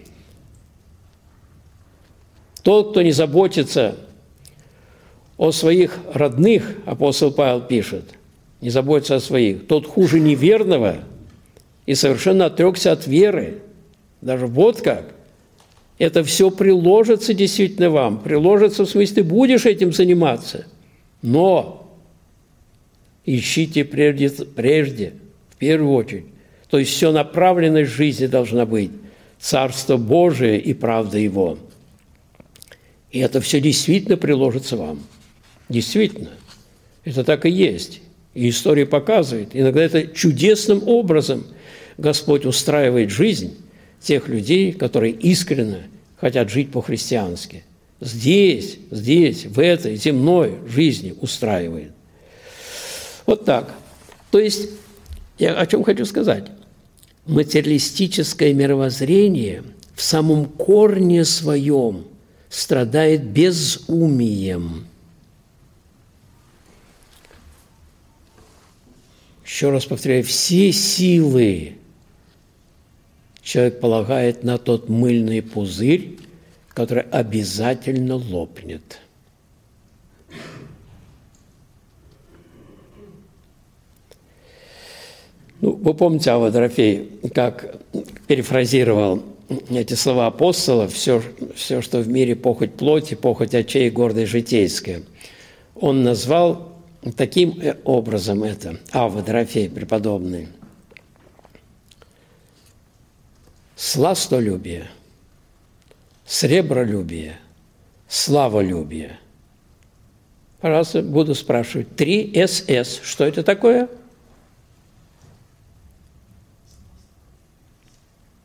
Тот, кто не заботится о своих родных, апостол Павел пишет, не заботится о своих, тот хуже неверного и совершенно отрекся от веры. Даже вот как. Это все приложится действительно вам. Приложится, в смысле, ты будешь этим заниматься. Но ищите прежде, в первую очередь. То есть все направленность жизни должна быть. Царство Божие и правда Его. И это все действительно приложится вам. Действительно. Это так и есть. И история показывает. Иногда это чудесным образом Господь устраивает жизнь тех людей, которые искренне хотят жить по-христиански. Здесь, в этой земной жизни устраивает. Вот так. То есть, я о чем хочу сказать. Материалистическое мировоззрение в самом корне своем страдает безумием. Еще раз повторяю, все силы человек полагает на тот мыльный пузырь, который обязательно лопнет. Ну, вы помните, Авва Дорофей, как перефразировал эти слова апостола: все, что в мире похоть плоти, похоть очей, гордость житейская. Он назвал таким образом это, Авва Дорофей преподобный: сластолюбие, сребролюбие, славолюбие. Пожалуйста, буду спрашивать. 3 СС. Что это такое?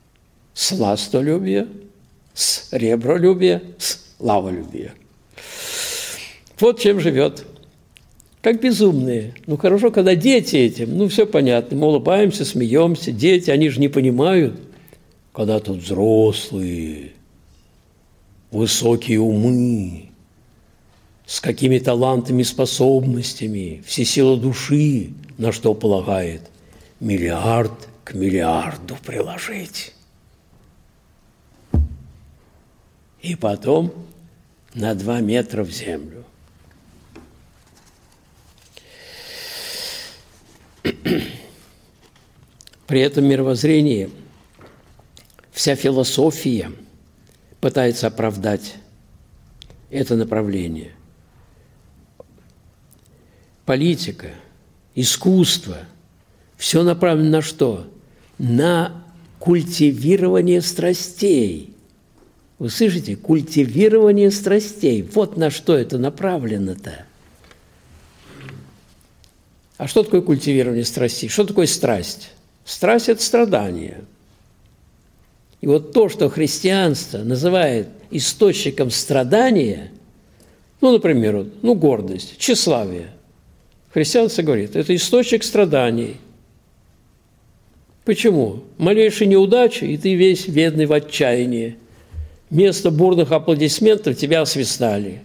Сластолюбие, сребролюбие, славолюбие. Вот чем живет. Как безумные. Ну, хорошо, когда дети этим, ну, все понятно. Мы улыбаемся, смеемся. Дети, они же не понимают. Когда тут взрослые, высокие умы, с какими талантами, способностями, все силы души, на что полагает миллиард к миллиарду приложить. И потом на 2 метра в землю. При этом мировоззрении вся философия пытается оправдать это направление. Политика, искусство – все направлено на что? На культивирование страстей. Вы слышите? Культивирование страстей. Вот на что это направлено-то. А что такое культивирование страстей? Что такое страсть? Страсть – это страдание. И вот то, что христианство называет источником страдания, ну, например, гордость, тщеславие. Христианство говорит, это источник страданий. Почему? Малейшая неудача, и ты весь бедный в отчаянии. Вместо бурных аплодисментов тебя освистали.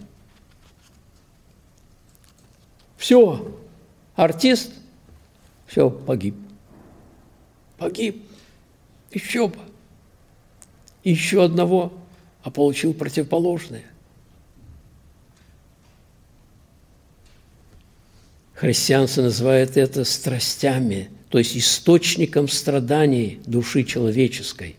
Все. Артист, все, погиб. Погиб. Еще бы. Еще одного, а получил противоположное. Христианство называет это страстями, то есть источником страданий души человеческой.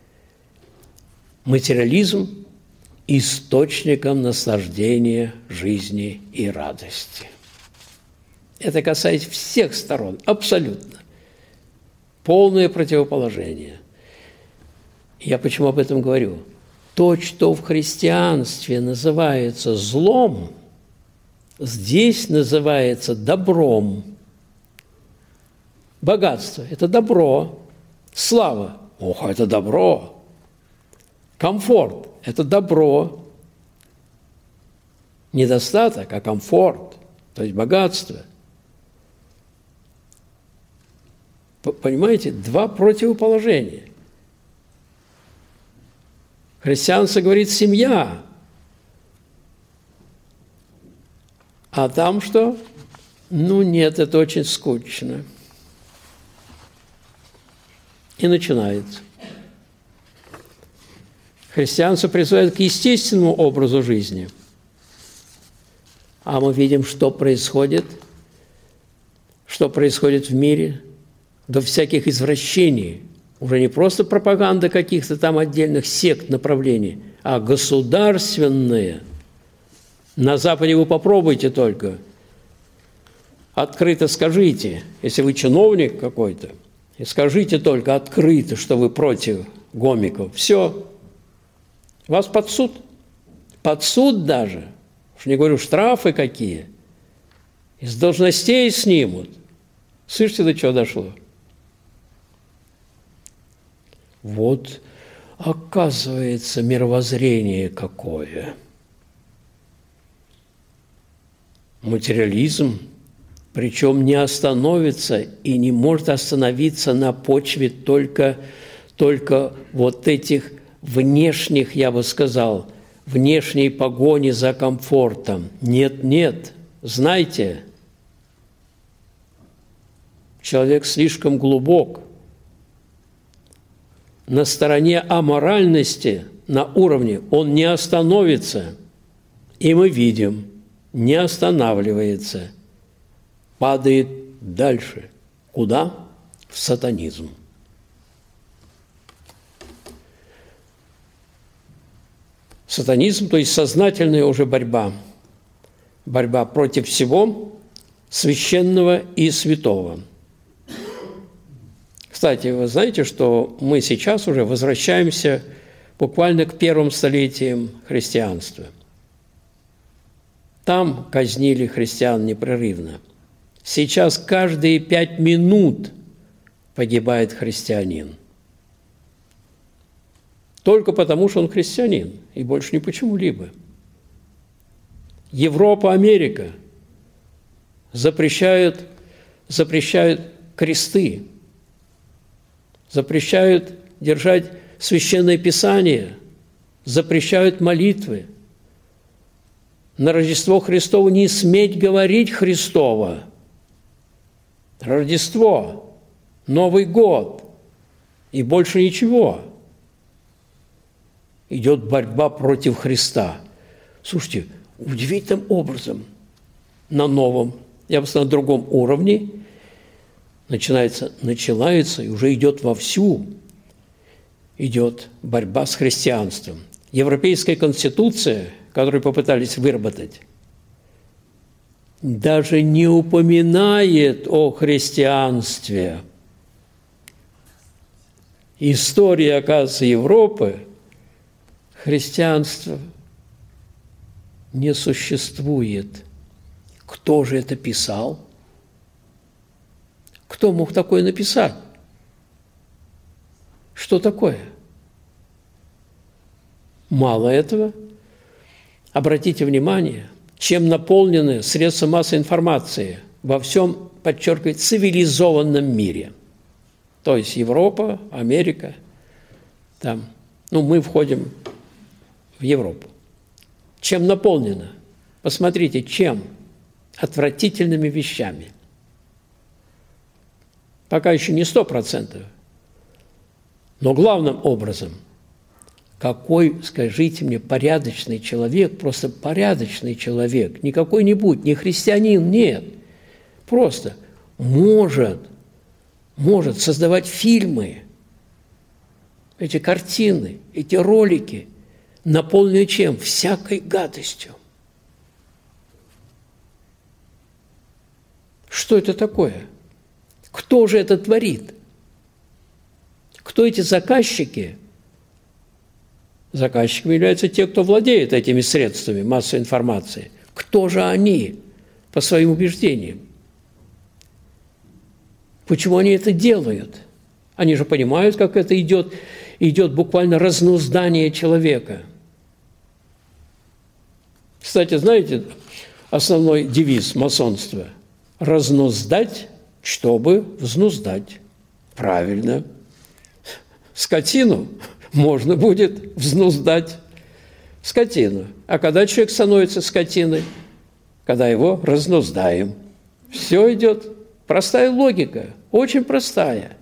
Материализм – источником наслаждения жизни и радости. Это касается всех сторон, абсолютно. Полное противоположение. Я почему об этом говорю? То, что в христианстве называется злом, здесь называется добром. Богатство – это добро. Слава – ох, это добро. Комфорт – это добро. Недостаток, а комфорт, то есть богатство. Понимаете, 2 противоположения. Христианство говорит «семья», а там что? Ну нет, это очень скучно. И начинается. Христианство призывает к естественному образу жизни. А мы видим, что происходит в мире, до всяких извращений. Уже не просто пропаганда каких-то там отдельных сект, направлений, а государственные. На Западе вы попробуйте только. Открыто скажите, если вы чиновник какой-то, и скажите только открыто, что вы против гомиков. Все. Вас под суд. Под суд даже. Уж не говорю, штрафы какие. Из должностей снимут. Слышите, до чего дошло? Вот, оказывается, мировоззрение какое. Материализм, причем не остановится и не может остановиться на почве только вот этих внешних, я бы сказал, внешней погони за комфортом. Нет, знайте, человек слишком глубок. На стороне аморальности, на уровне, он не остановится. И мы видим, не останавливается, падает дальше. Куда? В сатанизм. Сатанизм, то есть сознательная уже борьба. Борьба против всего священного и святого. Кстати, вы знаете, что мы сейчас уже возвращаемся буквально к первым столетиям христианства. Там казнили христиан непрерывно. Сейчас каждые 5 минут погибает христианин. Только потому, что он христианин, и больше ни почему-либо. Европа, Америка запрещают кресты, запрещают держать Священное Писание, запрещают молитвы. На Рождество Христово не сметь говорить Христово. Рождество, Новый год и больше ничего. Идет борьба против Христа. Слушайте, удивительным образом на новом, я бы сказал, на другом уровне начинается и уже идет вовсю, идет борьба с христианством. Европейская конституция, которую попытались выработать, даже не упоминает о христианстве. История, оказывается, Европы, христианства не существует. Кто же это писал? Кто мог такое написать? Что такое? Мало этого. Обратите внимание, чем наполнены средства массовой информации во всем, подчеркиваю, цивилизованном мире. То есть Европа, Америка, там, мы входим в Европу. Чем наполнено? Посмотрите, чем? Отвратительными вещами. Пока еще не 100%. Но главным образом, какой, скажите мне, порядочный человек, просто порядочный человек, не какой-нибудь, не христианин, нет, просто может создавать фильмы, эти картины, эти ролики, наполненные чем? Всякой гадостью. Что это такое? Кто же это творит? Кто эти заказчики? Заказчиками являются те, кто владеет этими средствами массовой информации. Кто же они по своим убеждениям? Почему они это делают? Они же понимают, как это идет буквально разнуздание человека. Кстати, знаете, основной девиз масонства – разнуздать, чтобы взнуздать. Правильно. Скотину можно будет взнуздать. Скотину. А когда человек становится скотиной? Когда его разнуздаем. Все идет. Простая логика. Очень простая.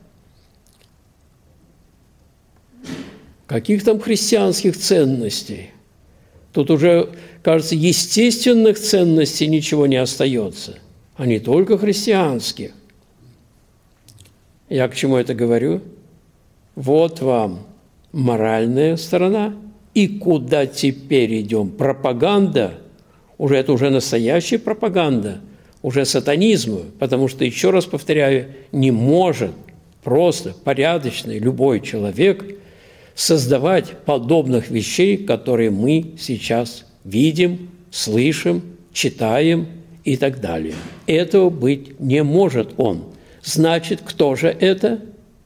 Каких там христианских ценностей? Тут уже, кажется, естественных ценностей ничего не остается, а не только христианских. Я к чему это говорю? Вот вам моральная сторона. И куда теперь идем? Пропаганда. Это уже настоящая пропаганда, уже сатанизму, потому что, еще раз повторяю, не может просто порядочный любой человек создавать подобных вещей, которые мы сейчас видим, слышим, читаем и так далее. Этого быть не может он. Значит, кто же это?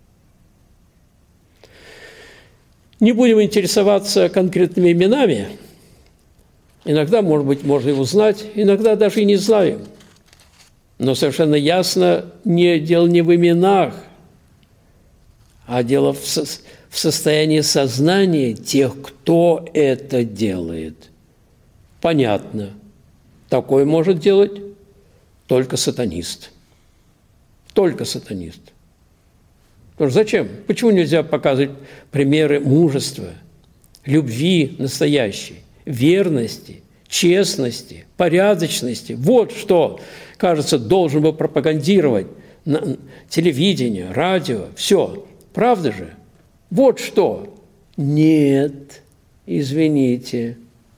Не будем интересоваться конкретными именами. Иногда, может быть, можно и узнать, иногда даже и не знаем. Но совершенно ясно, дело не в именах, а дело в состоянии сознания тех, кто это делает. Понятно. Такое может делать только сатанист. Только сатанист. Потому что зачем? Почему нельзя показывать примеры мужества, любви настоящей, верности, честности, порядочности? Вот что, кажется, должен был пропагандировать телевидение, радио, все. Правда же? Вот что. Нет, извините.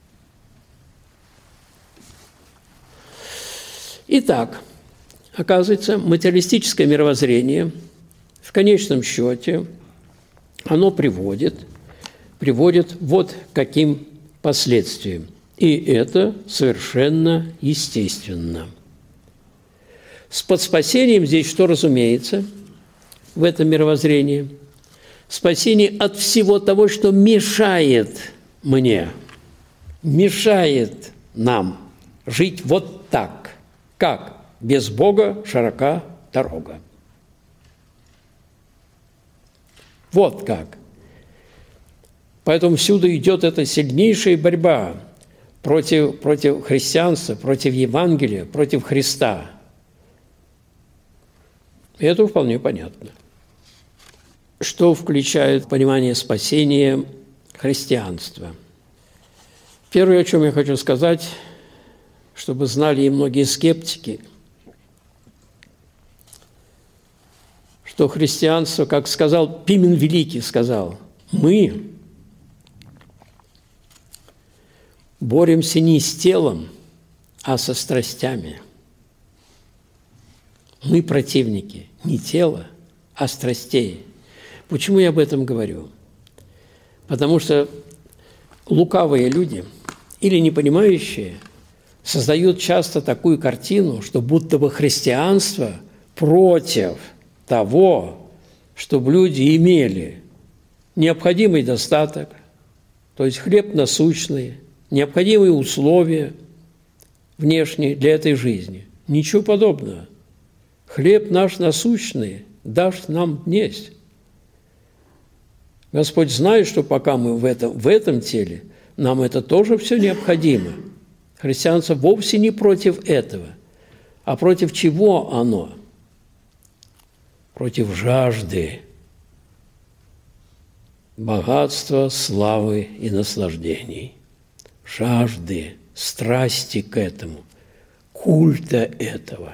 Итак, оказывается, материалистическое мировоззрение в конечном счете оно приводит вот к каким последствиям. И это совершенно естественно. Под спасением здесь что разумеется в этом мировоззрении? Спасение от всего того, что мешает мне, мешает нам, жить вот так, как без Бога широка дорога. Вот как. Поэтому всюду идет эта сильнейшая борьба против христианства, против Евангелия, против Христа. И это вполне понятно. Что включает понимание спасения христианства? Первое, о чем я хочу сказать, чтобы знали и многие скептики, что христианство, как сказал Пимен Великий, сказал, мы боремся не с телом, а со страстями. Мы противники не тела, а страстей. Почему я об этом говорю? Потому что лукавые люди или непонимающие создают часто такую картину, что будто бы христианство против того, чтобы люди имели необходимый достаток, то есть хлеб насущный, необходимые условия внешние для этой жизни. Ничего подобного. Хлеб наш насущный дашь нам есть. Господь знает, что пока мы в этом теле, нам это тоже все необходимо. Христианство вовсе не против этого. А против чего оно? Против жажды, богатства, славы и наслаждений. Жажды, страсти к этому, культа этого.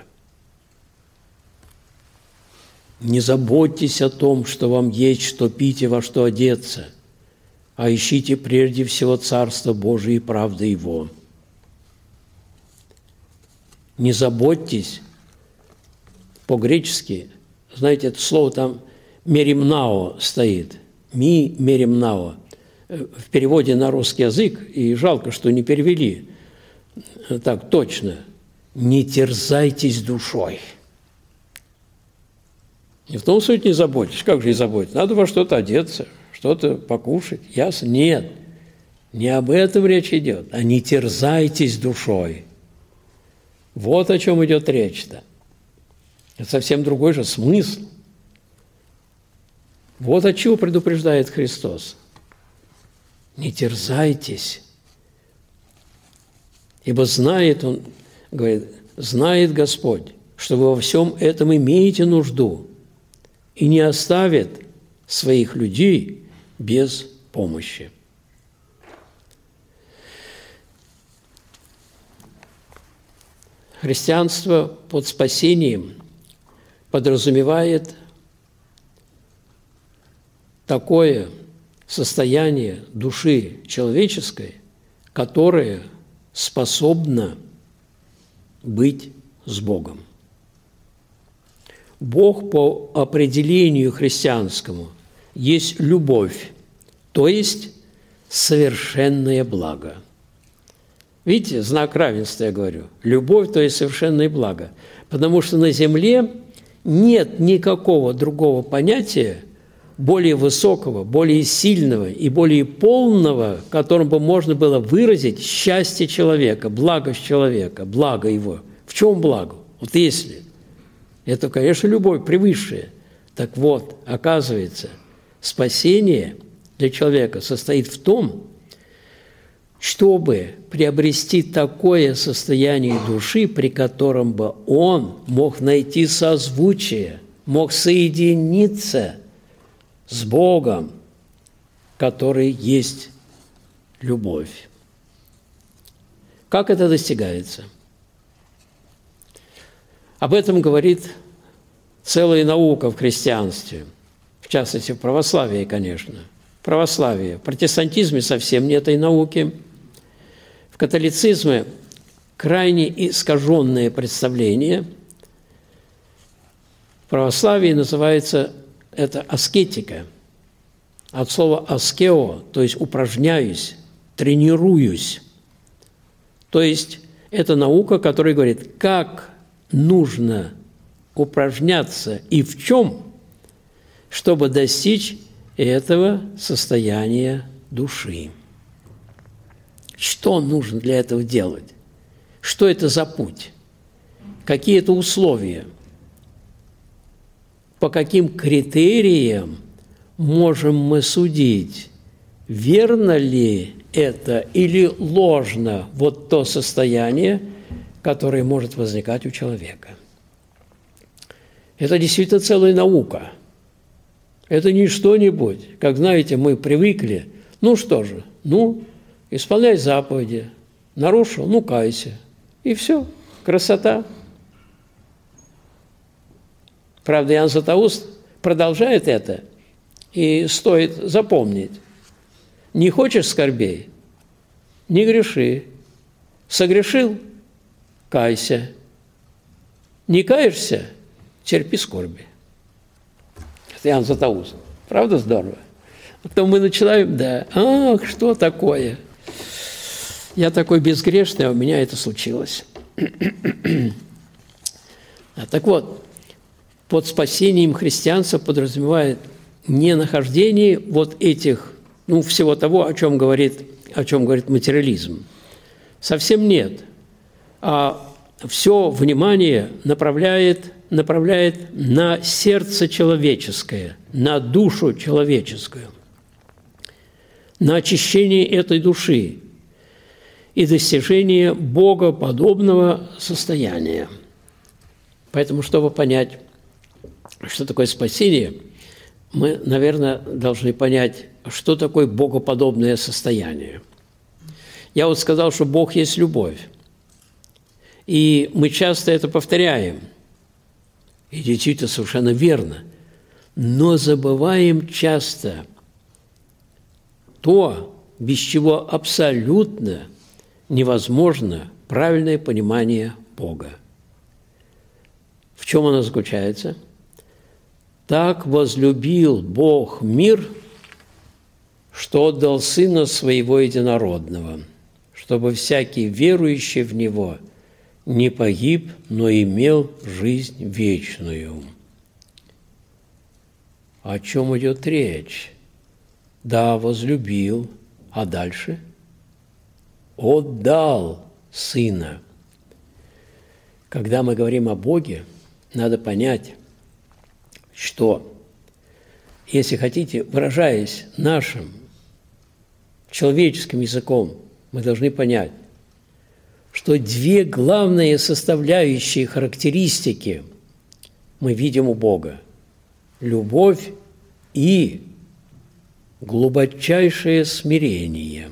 Не заботьтесь о том, что вам есть, что пить и во что одеться, а ищите прежде всего Царство Божие и правды Его. Не заботьтесь, по-гречески, знаете, это слово там «меримнао» стоит, «меримнао», в переводе на русский язык, и жалко, что не перевели так точно, «не терзайтесь душой». Не в том суть не заботишь. Как же не заботиться? Надо во что-то одеться, что-то покушать. Ясно? Нет. Не об этом речь идет, а не терзайтесь душой. Вот о чем идет речь-то. Это совсем другой же смысл. Вот от чего предупреждает Христос. Не терзайтесь. Ибо знает, Он говорит, знает Господь, что вы во всем этом имеете нужду, и не оставит своих людей без помощи. Христианство под спасением подразумевает такое состояние души человеческой, которое способно быть с Богом. Бог по определению христианскому есть любовь, то есть совершенное благо. Видите, знак равенства, я говорю. Любовь, то есть совершенное благо. Потому что на земле нет никакого другого понятия, более высокого, более сильного и более полного, которым бы можно было выразить счастье человека, благость человека, благо его. В чем благо? Вот если... Это, конечно, любовь превысшая. Так вот, оказывается, спасение для человека состоит в том, чтобы приобрести такое состояние души, при котором бы он мог найти созвучие, мог соединиться с Богом, который есть любовь. Как это достигается? Об этом говорит целая наука в христианстве, в частности, в православии, конечно. В православии. В протестантизме совсем нет этой науки. В католицизме крайне искаженное представление. В православии называется это аскетика. От слова «аскео», то есть «упражняюсь», «тренируюсь». То есть это наука, которая говорит, как нужно упражняться и в чем, чтобы достичь этого состояния души. Что нужно для этого делать? Что это за путь? Какие это условия? По каким критериям можем мы судить, верно ли это или ложно вот то состояние, которое может возникать у человека? Это действительно целая наука. Это не что-нибудь. Как знаете, мы привыкли, ну что же, исполняй заповеди, нарушил, кайся. И все, красота. Правда, Иоанн Златоуст продолжает это, и стоит запомнить. Не хочешь скорбей – не греши. Согрешил – кайся. Не каешься – терпи скорби. Это Иоанн Златоуст. Правда здорово? Потом мы начинаем, ах, что такое? Я такой безгрешный, а у меня это случилось. Так вот, под спасением христианства подразумевает не нахождение вот этих, всего того, о чем говорит материализм. Совсем нет. А все внимание направляет на сердце человеческое, на душу человеческую, на очищение этой души и достижение богоподобного состояния. Поэтому, чтобы понять, что такое спасение, мы, наверное, должны понять, что такое богоподобное состояние. Я вот сказал, что Бог есть любовь. И мы часто это повторяем. И действительно совершенно верно. Но забываем часто то, без чего абсолютно невозможно правильное понимание Бога. В чем оно заключается? «Так возлюбил Бог мир, что отдал Сына Своего Единородного, чтобы всякий верующий в Него не погиб, но имел жизнь вечную». О чем идет речь? Да, возлюбил, а дальше? Отдал Сына. Когда мы говорим о Боге, надо понять, что, если хотите, выражаясь нашим человеческим языком, мы должны понять, что две главные составляющие характеристики мы видим у Бога – любовь и глубочайшее смирение.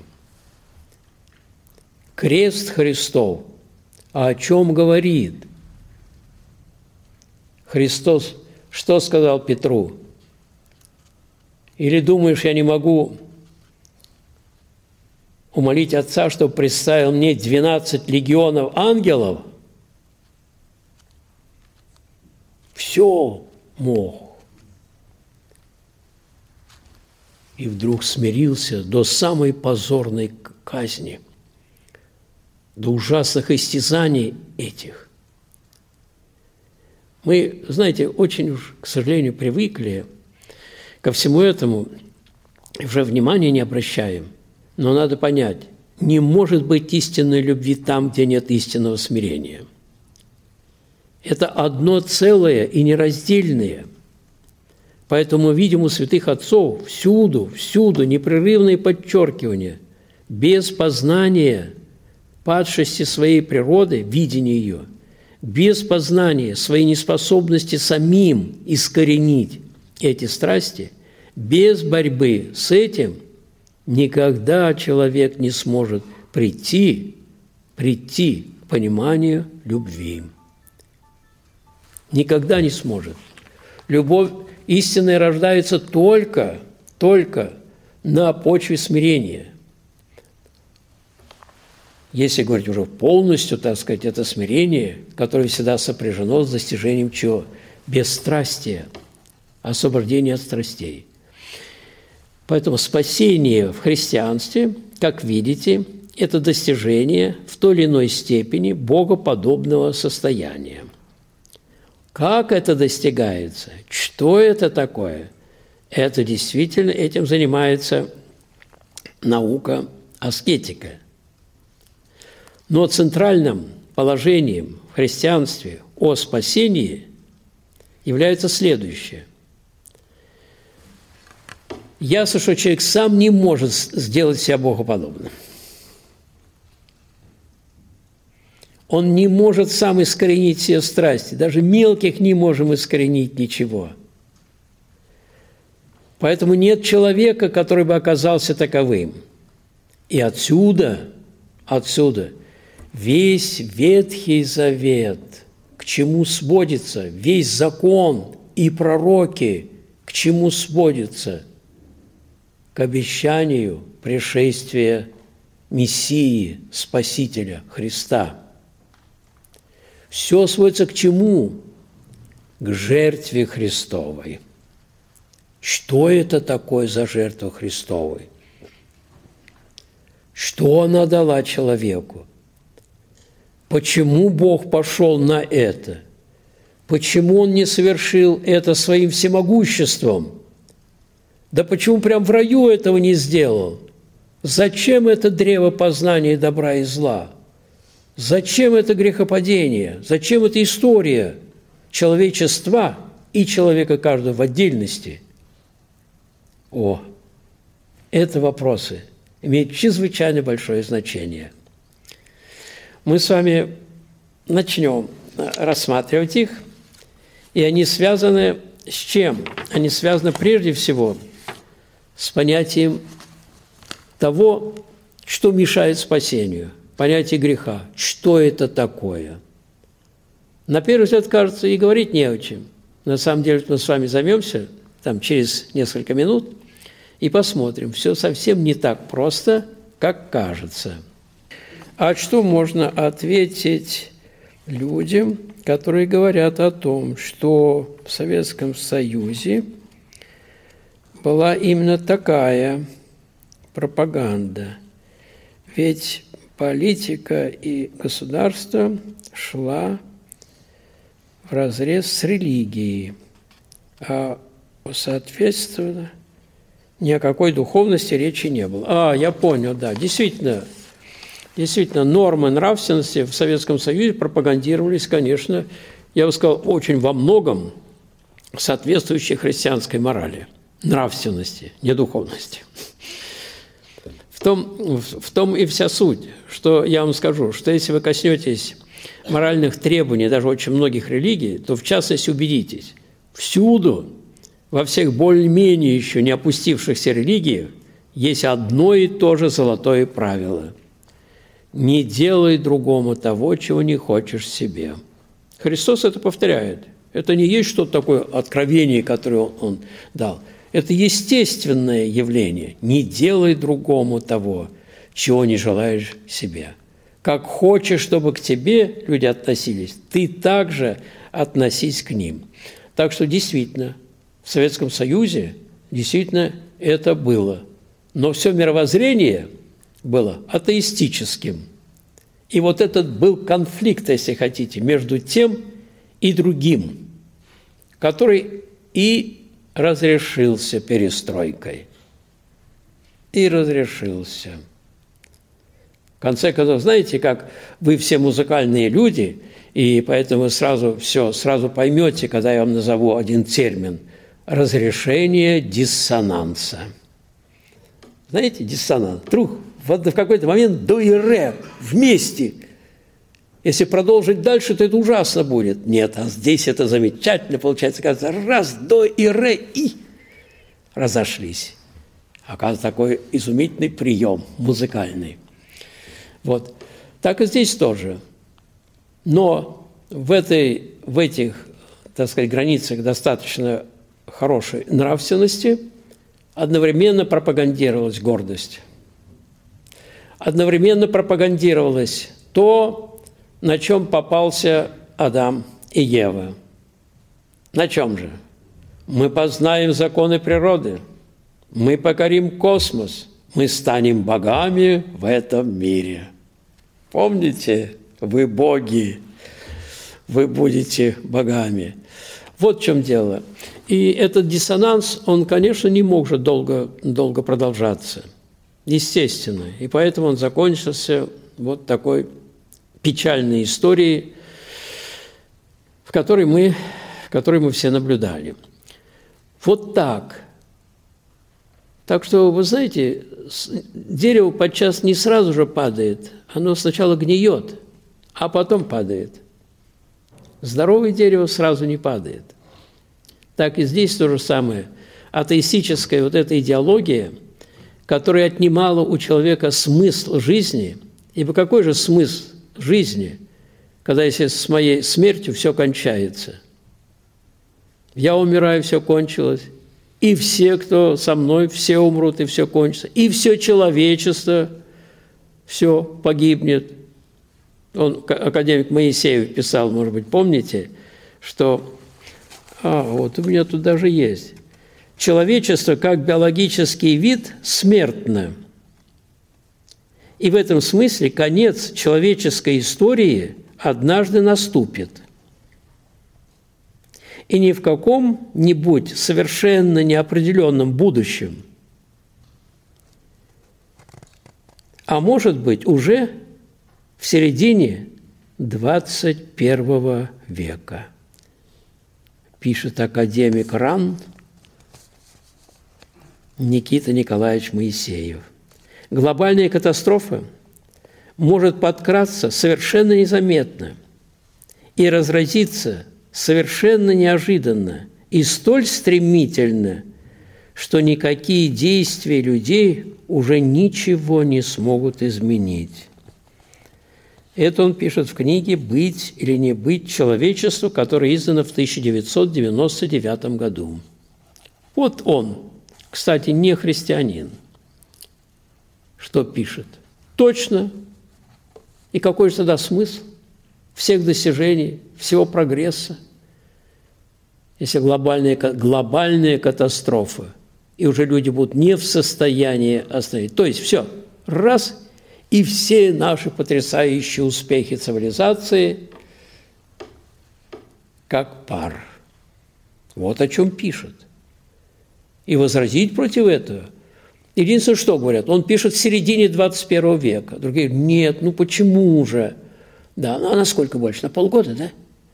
Крест Христов о чем говорит? Христос что сказал Петру? Или думаешь, я не могу умолить Отца, чтобы представил мне 12 легионов ангелов? Все мог. И вдруг смирился до самой позорной казни, до ужасных истязаний этих. Мы, знаете, очень уж, к сожалению, привыкли ко всему этому, уже внимания не обращаем. Но надо понять, не может быть истинной любви там, где нет истинного смирения. Это одно целое и нераздельное. Поэтому мы видим у святых отцов всюду непрерывное подчеркивание, без познания падшести своей природы, видения ее, без познания своей неспособности самим искоренить эти страсти, без борьбы с этим никогда человек не сможет прийти к пониманию любви. Никогда не сможет. Любовь истинная рождается только на почве смирения. Если говорить уже полностью, так сказать, это смирение, которое всегда сопряжено с достижением чего? Бесстрастия, освобождения от страстей. Поэтому спасение в христианстве, как видите, это достижение в той или иной степени богоподобного состояния. Как это достигается? Что это такое? Это действительно, этим занимается наука аскетика. Но центральным положением в христианстве о спасении является следующее. Ясно, что человек сам не может сделать себя богоподобным. Он не может сам искоренить все страсти. Даже мелких не можем искоренить ничего. Поэтому нет человека, который бы оказался таковым. И отсюда весь Ветхий Завет, к чему сводится, весь закон и пророки, к чему сводится? К обещанию пришествия Мессии, Спасителя, Христа. Все сводится к чему? К жертве Христовой. Что это такое за жертва Христовой? Что она дала человеку? Почему Бог пошел на это? Почему Он не совершил это своим всемогуществом? Да почему прям в раю этого не сделал? Зачем это древо познания добра и зла? Зачем это грехопадение? Зачем эта история человечества и человека каждого в отдельности? Это вопросы имеют чрезвычайно большое значение. Мы с вами начнем рассматривать их, и они связаны с чем? Они связаны прежде всего с понятием того, что мешает спасению, понятие греха. Что это такое? На первый взгляд кажется, и говорить не о чем. На самом деле мы с вами займемся через несколько минут и посмотрим. Все совсем не так просто, как кажется. А что можно ответить людям, которые говорят о том, что в Советском Союзе была именно такая пропаганда? Ведь политика и государство шла вразрез с религией, а соответственно ни о какой духовности речи не было. Я понял, да, действительно, нормы нравственности в Советском Союзе пропагандировались, конечно, я бы сказал, очень во многом соответствующей христианской морали, нравственности, не духовности. В том и вся суть, что я вам скажу, что если вы коснетесь моральных требований даже очень многих религий, то в частности убедитесь, всюду, во всех более-менее еще не опустившихся религиях, есть одно и то же золотое правило – не делай другому того, чего не хочешь себе. Христос это повторяет. Это не есть что-то такое откровение, которое Он дал. Это естественное явление. Не делай другому того, чего не желаешь себе. Как хочешь, чтобы к тебе люди относились, ты также относись к ним. Так что действительно, в Советском Союзе действительно это было. Но все мировоззрение было атеистическим. И вот этот был конфликт, если хотите, между тем и другим, который и разрешился перестройкой. И разрешился. В конце концов, знаете, как вы все музыкальные люди, и поэтому вы сразу поймете, когда я вам назову один термин – разрешение диссонанса. Знаете, диссонанс? Вдруг в какой-то момент до и ре вместе. Если продолжить дальше, то это ужасно будет. Нет, а здесь это замечательно получается. Кажется, раз, до и ре, и разошлись. Оказывается, такой изумительный прием музыкальный. Вот. Так и здесь тоже. Но в этих, так сказать, границах достаточно хорошей нравственности одновременно пропагандировалась гордость. Одновременно пропагандировалось то, на чем попался Адам и Ева. На чем же? Мы познаем законы природы, мы покорим космос, мы станем богами в этом мире. Помните, вы боги, вы будете богами. Вот в чем дело. И этот диссонанс, он, конечно, не мог же долго продолжаться. Естественно. И поэтому он закончился вот такой печальной истории, в которой мы все наблюдали. Вот так. Так что, вы знаете, дерево подчас не сразу же падает, оно сначала гниет, а потом падает. Здоровое дерево сразу не падает. Так и здесь то же самое. Атеистическая вот эта идеология, которая отнимала у человека смысл жизни, ибо какой же смысл жизни, когда если с моей смертью все кончается? Я умираю, все кончилось, и все, кто со мной, все умрут, и все кончится, и все человечество, все погибнет. Академик Моисеев писал, может быть, помните, что, вот у меня тут даже есть, человечество как биологический вид смертно. И в этом смысле конец человеческой истории однажды наступит. И ни в каком-нибудь совершенно неопределенном будущем, а может быть уже в середине 21 века, пишет академик РАН Никита Николаевич Моисеев. Глобальная катастрофа может подкрасться совершенно незаметно и разразиться совершенно неожиданно и столь стремительно, что никакие действия людей уже ничего не смогут изменить. Это он пишет в книге «Быть или не быть человечеству», которая издана в 1999 году. Вот он, кстати, не христианин, что пишет. Точно. И какой же тогда смысл всех достижений, всего прогресса, если глобальная катастрофа, и уже люди будут не в состоянии остановить. То есть все, раз, и все наши потрясающие успехи цивилизации как пар. Вот о чем пишет. И возразить против этого. Единственное, что говорят, он пишет в середине 21 века. Другие говорят, нет, ну почему же? Да, ну а на сколько больше? На полгода, да?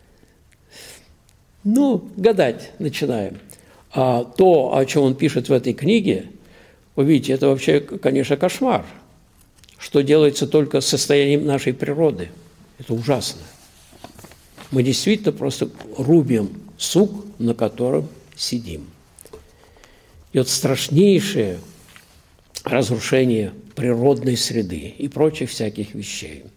Ну, гадать начинаем. А то, о чем он пишет в этой книге, вы видите, это вообще, конечно, кошмар. Что делается только с состоянием нашей природы. Это ужасно. Мы действительно просто рубим сук, на котором сидим. И вот страшнейшее разрушение природной среды и прочих всяких вещей.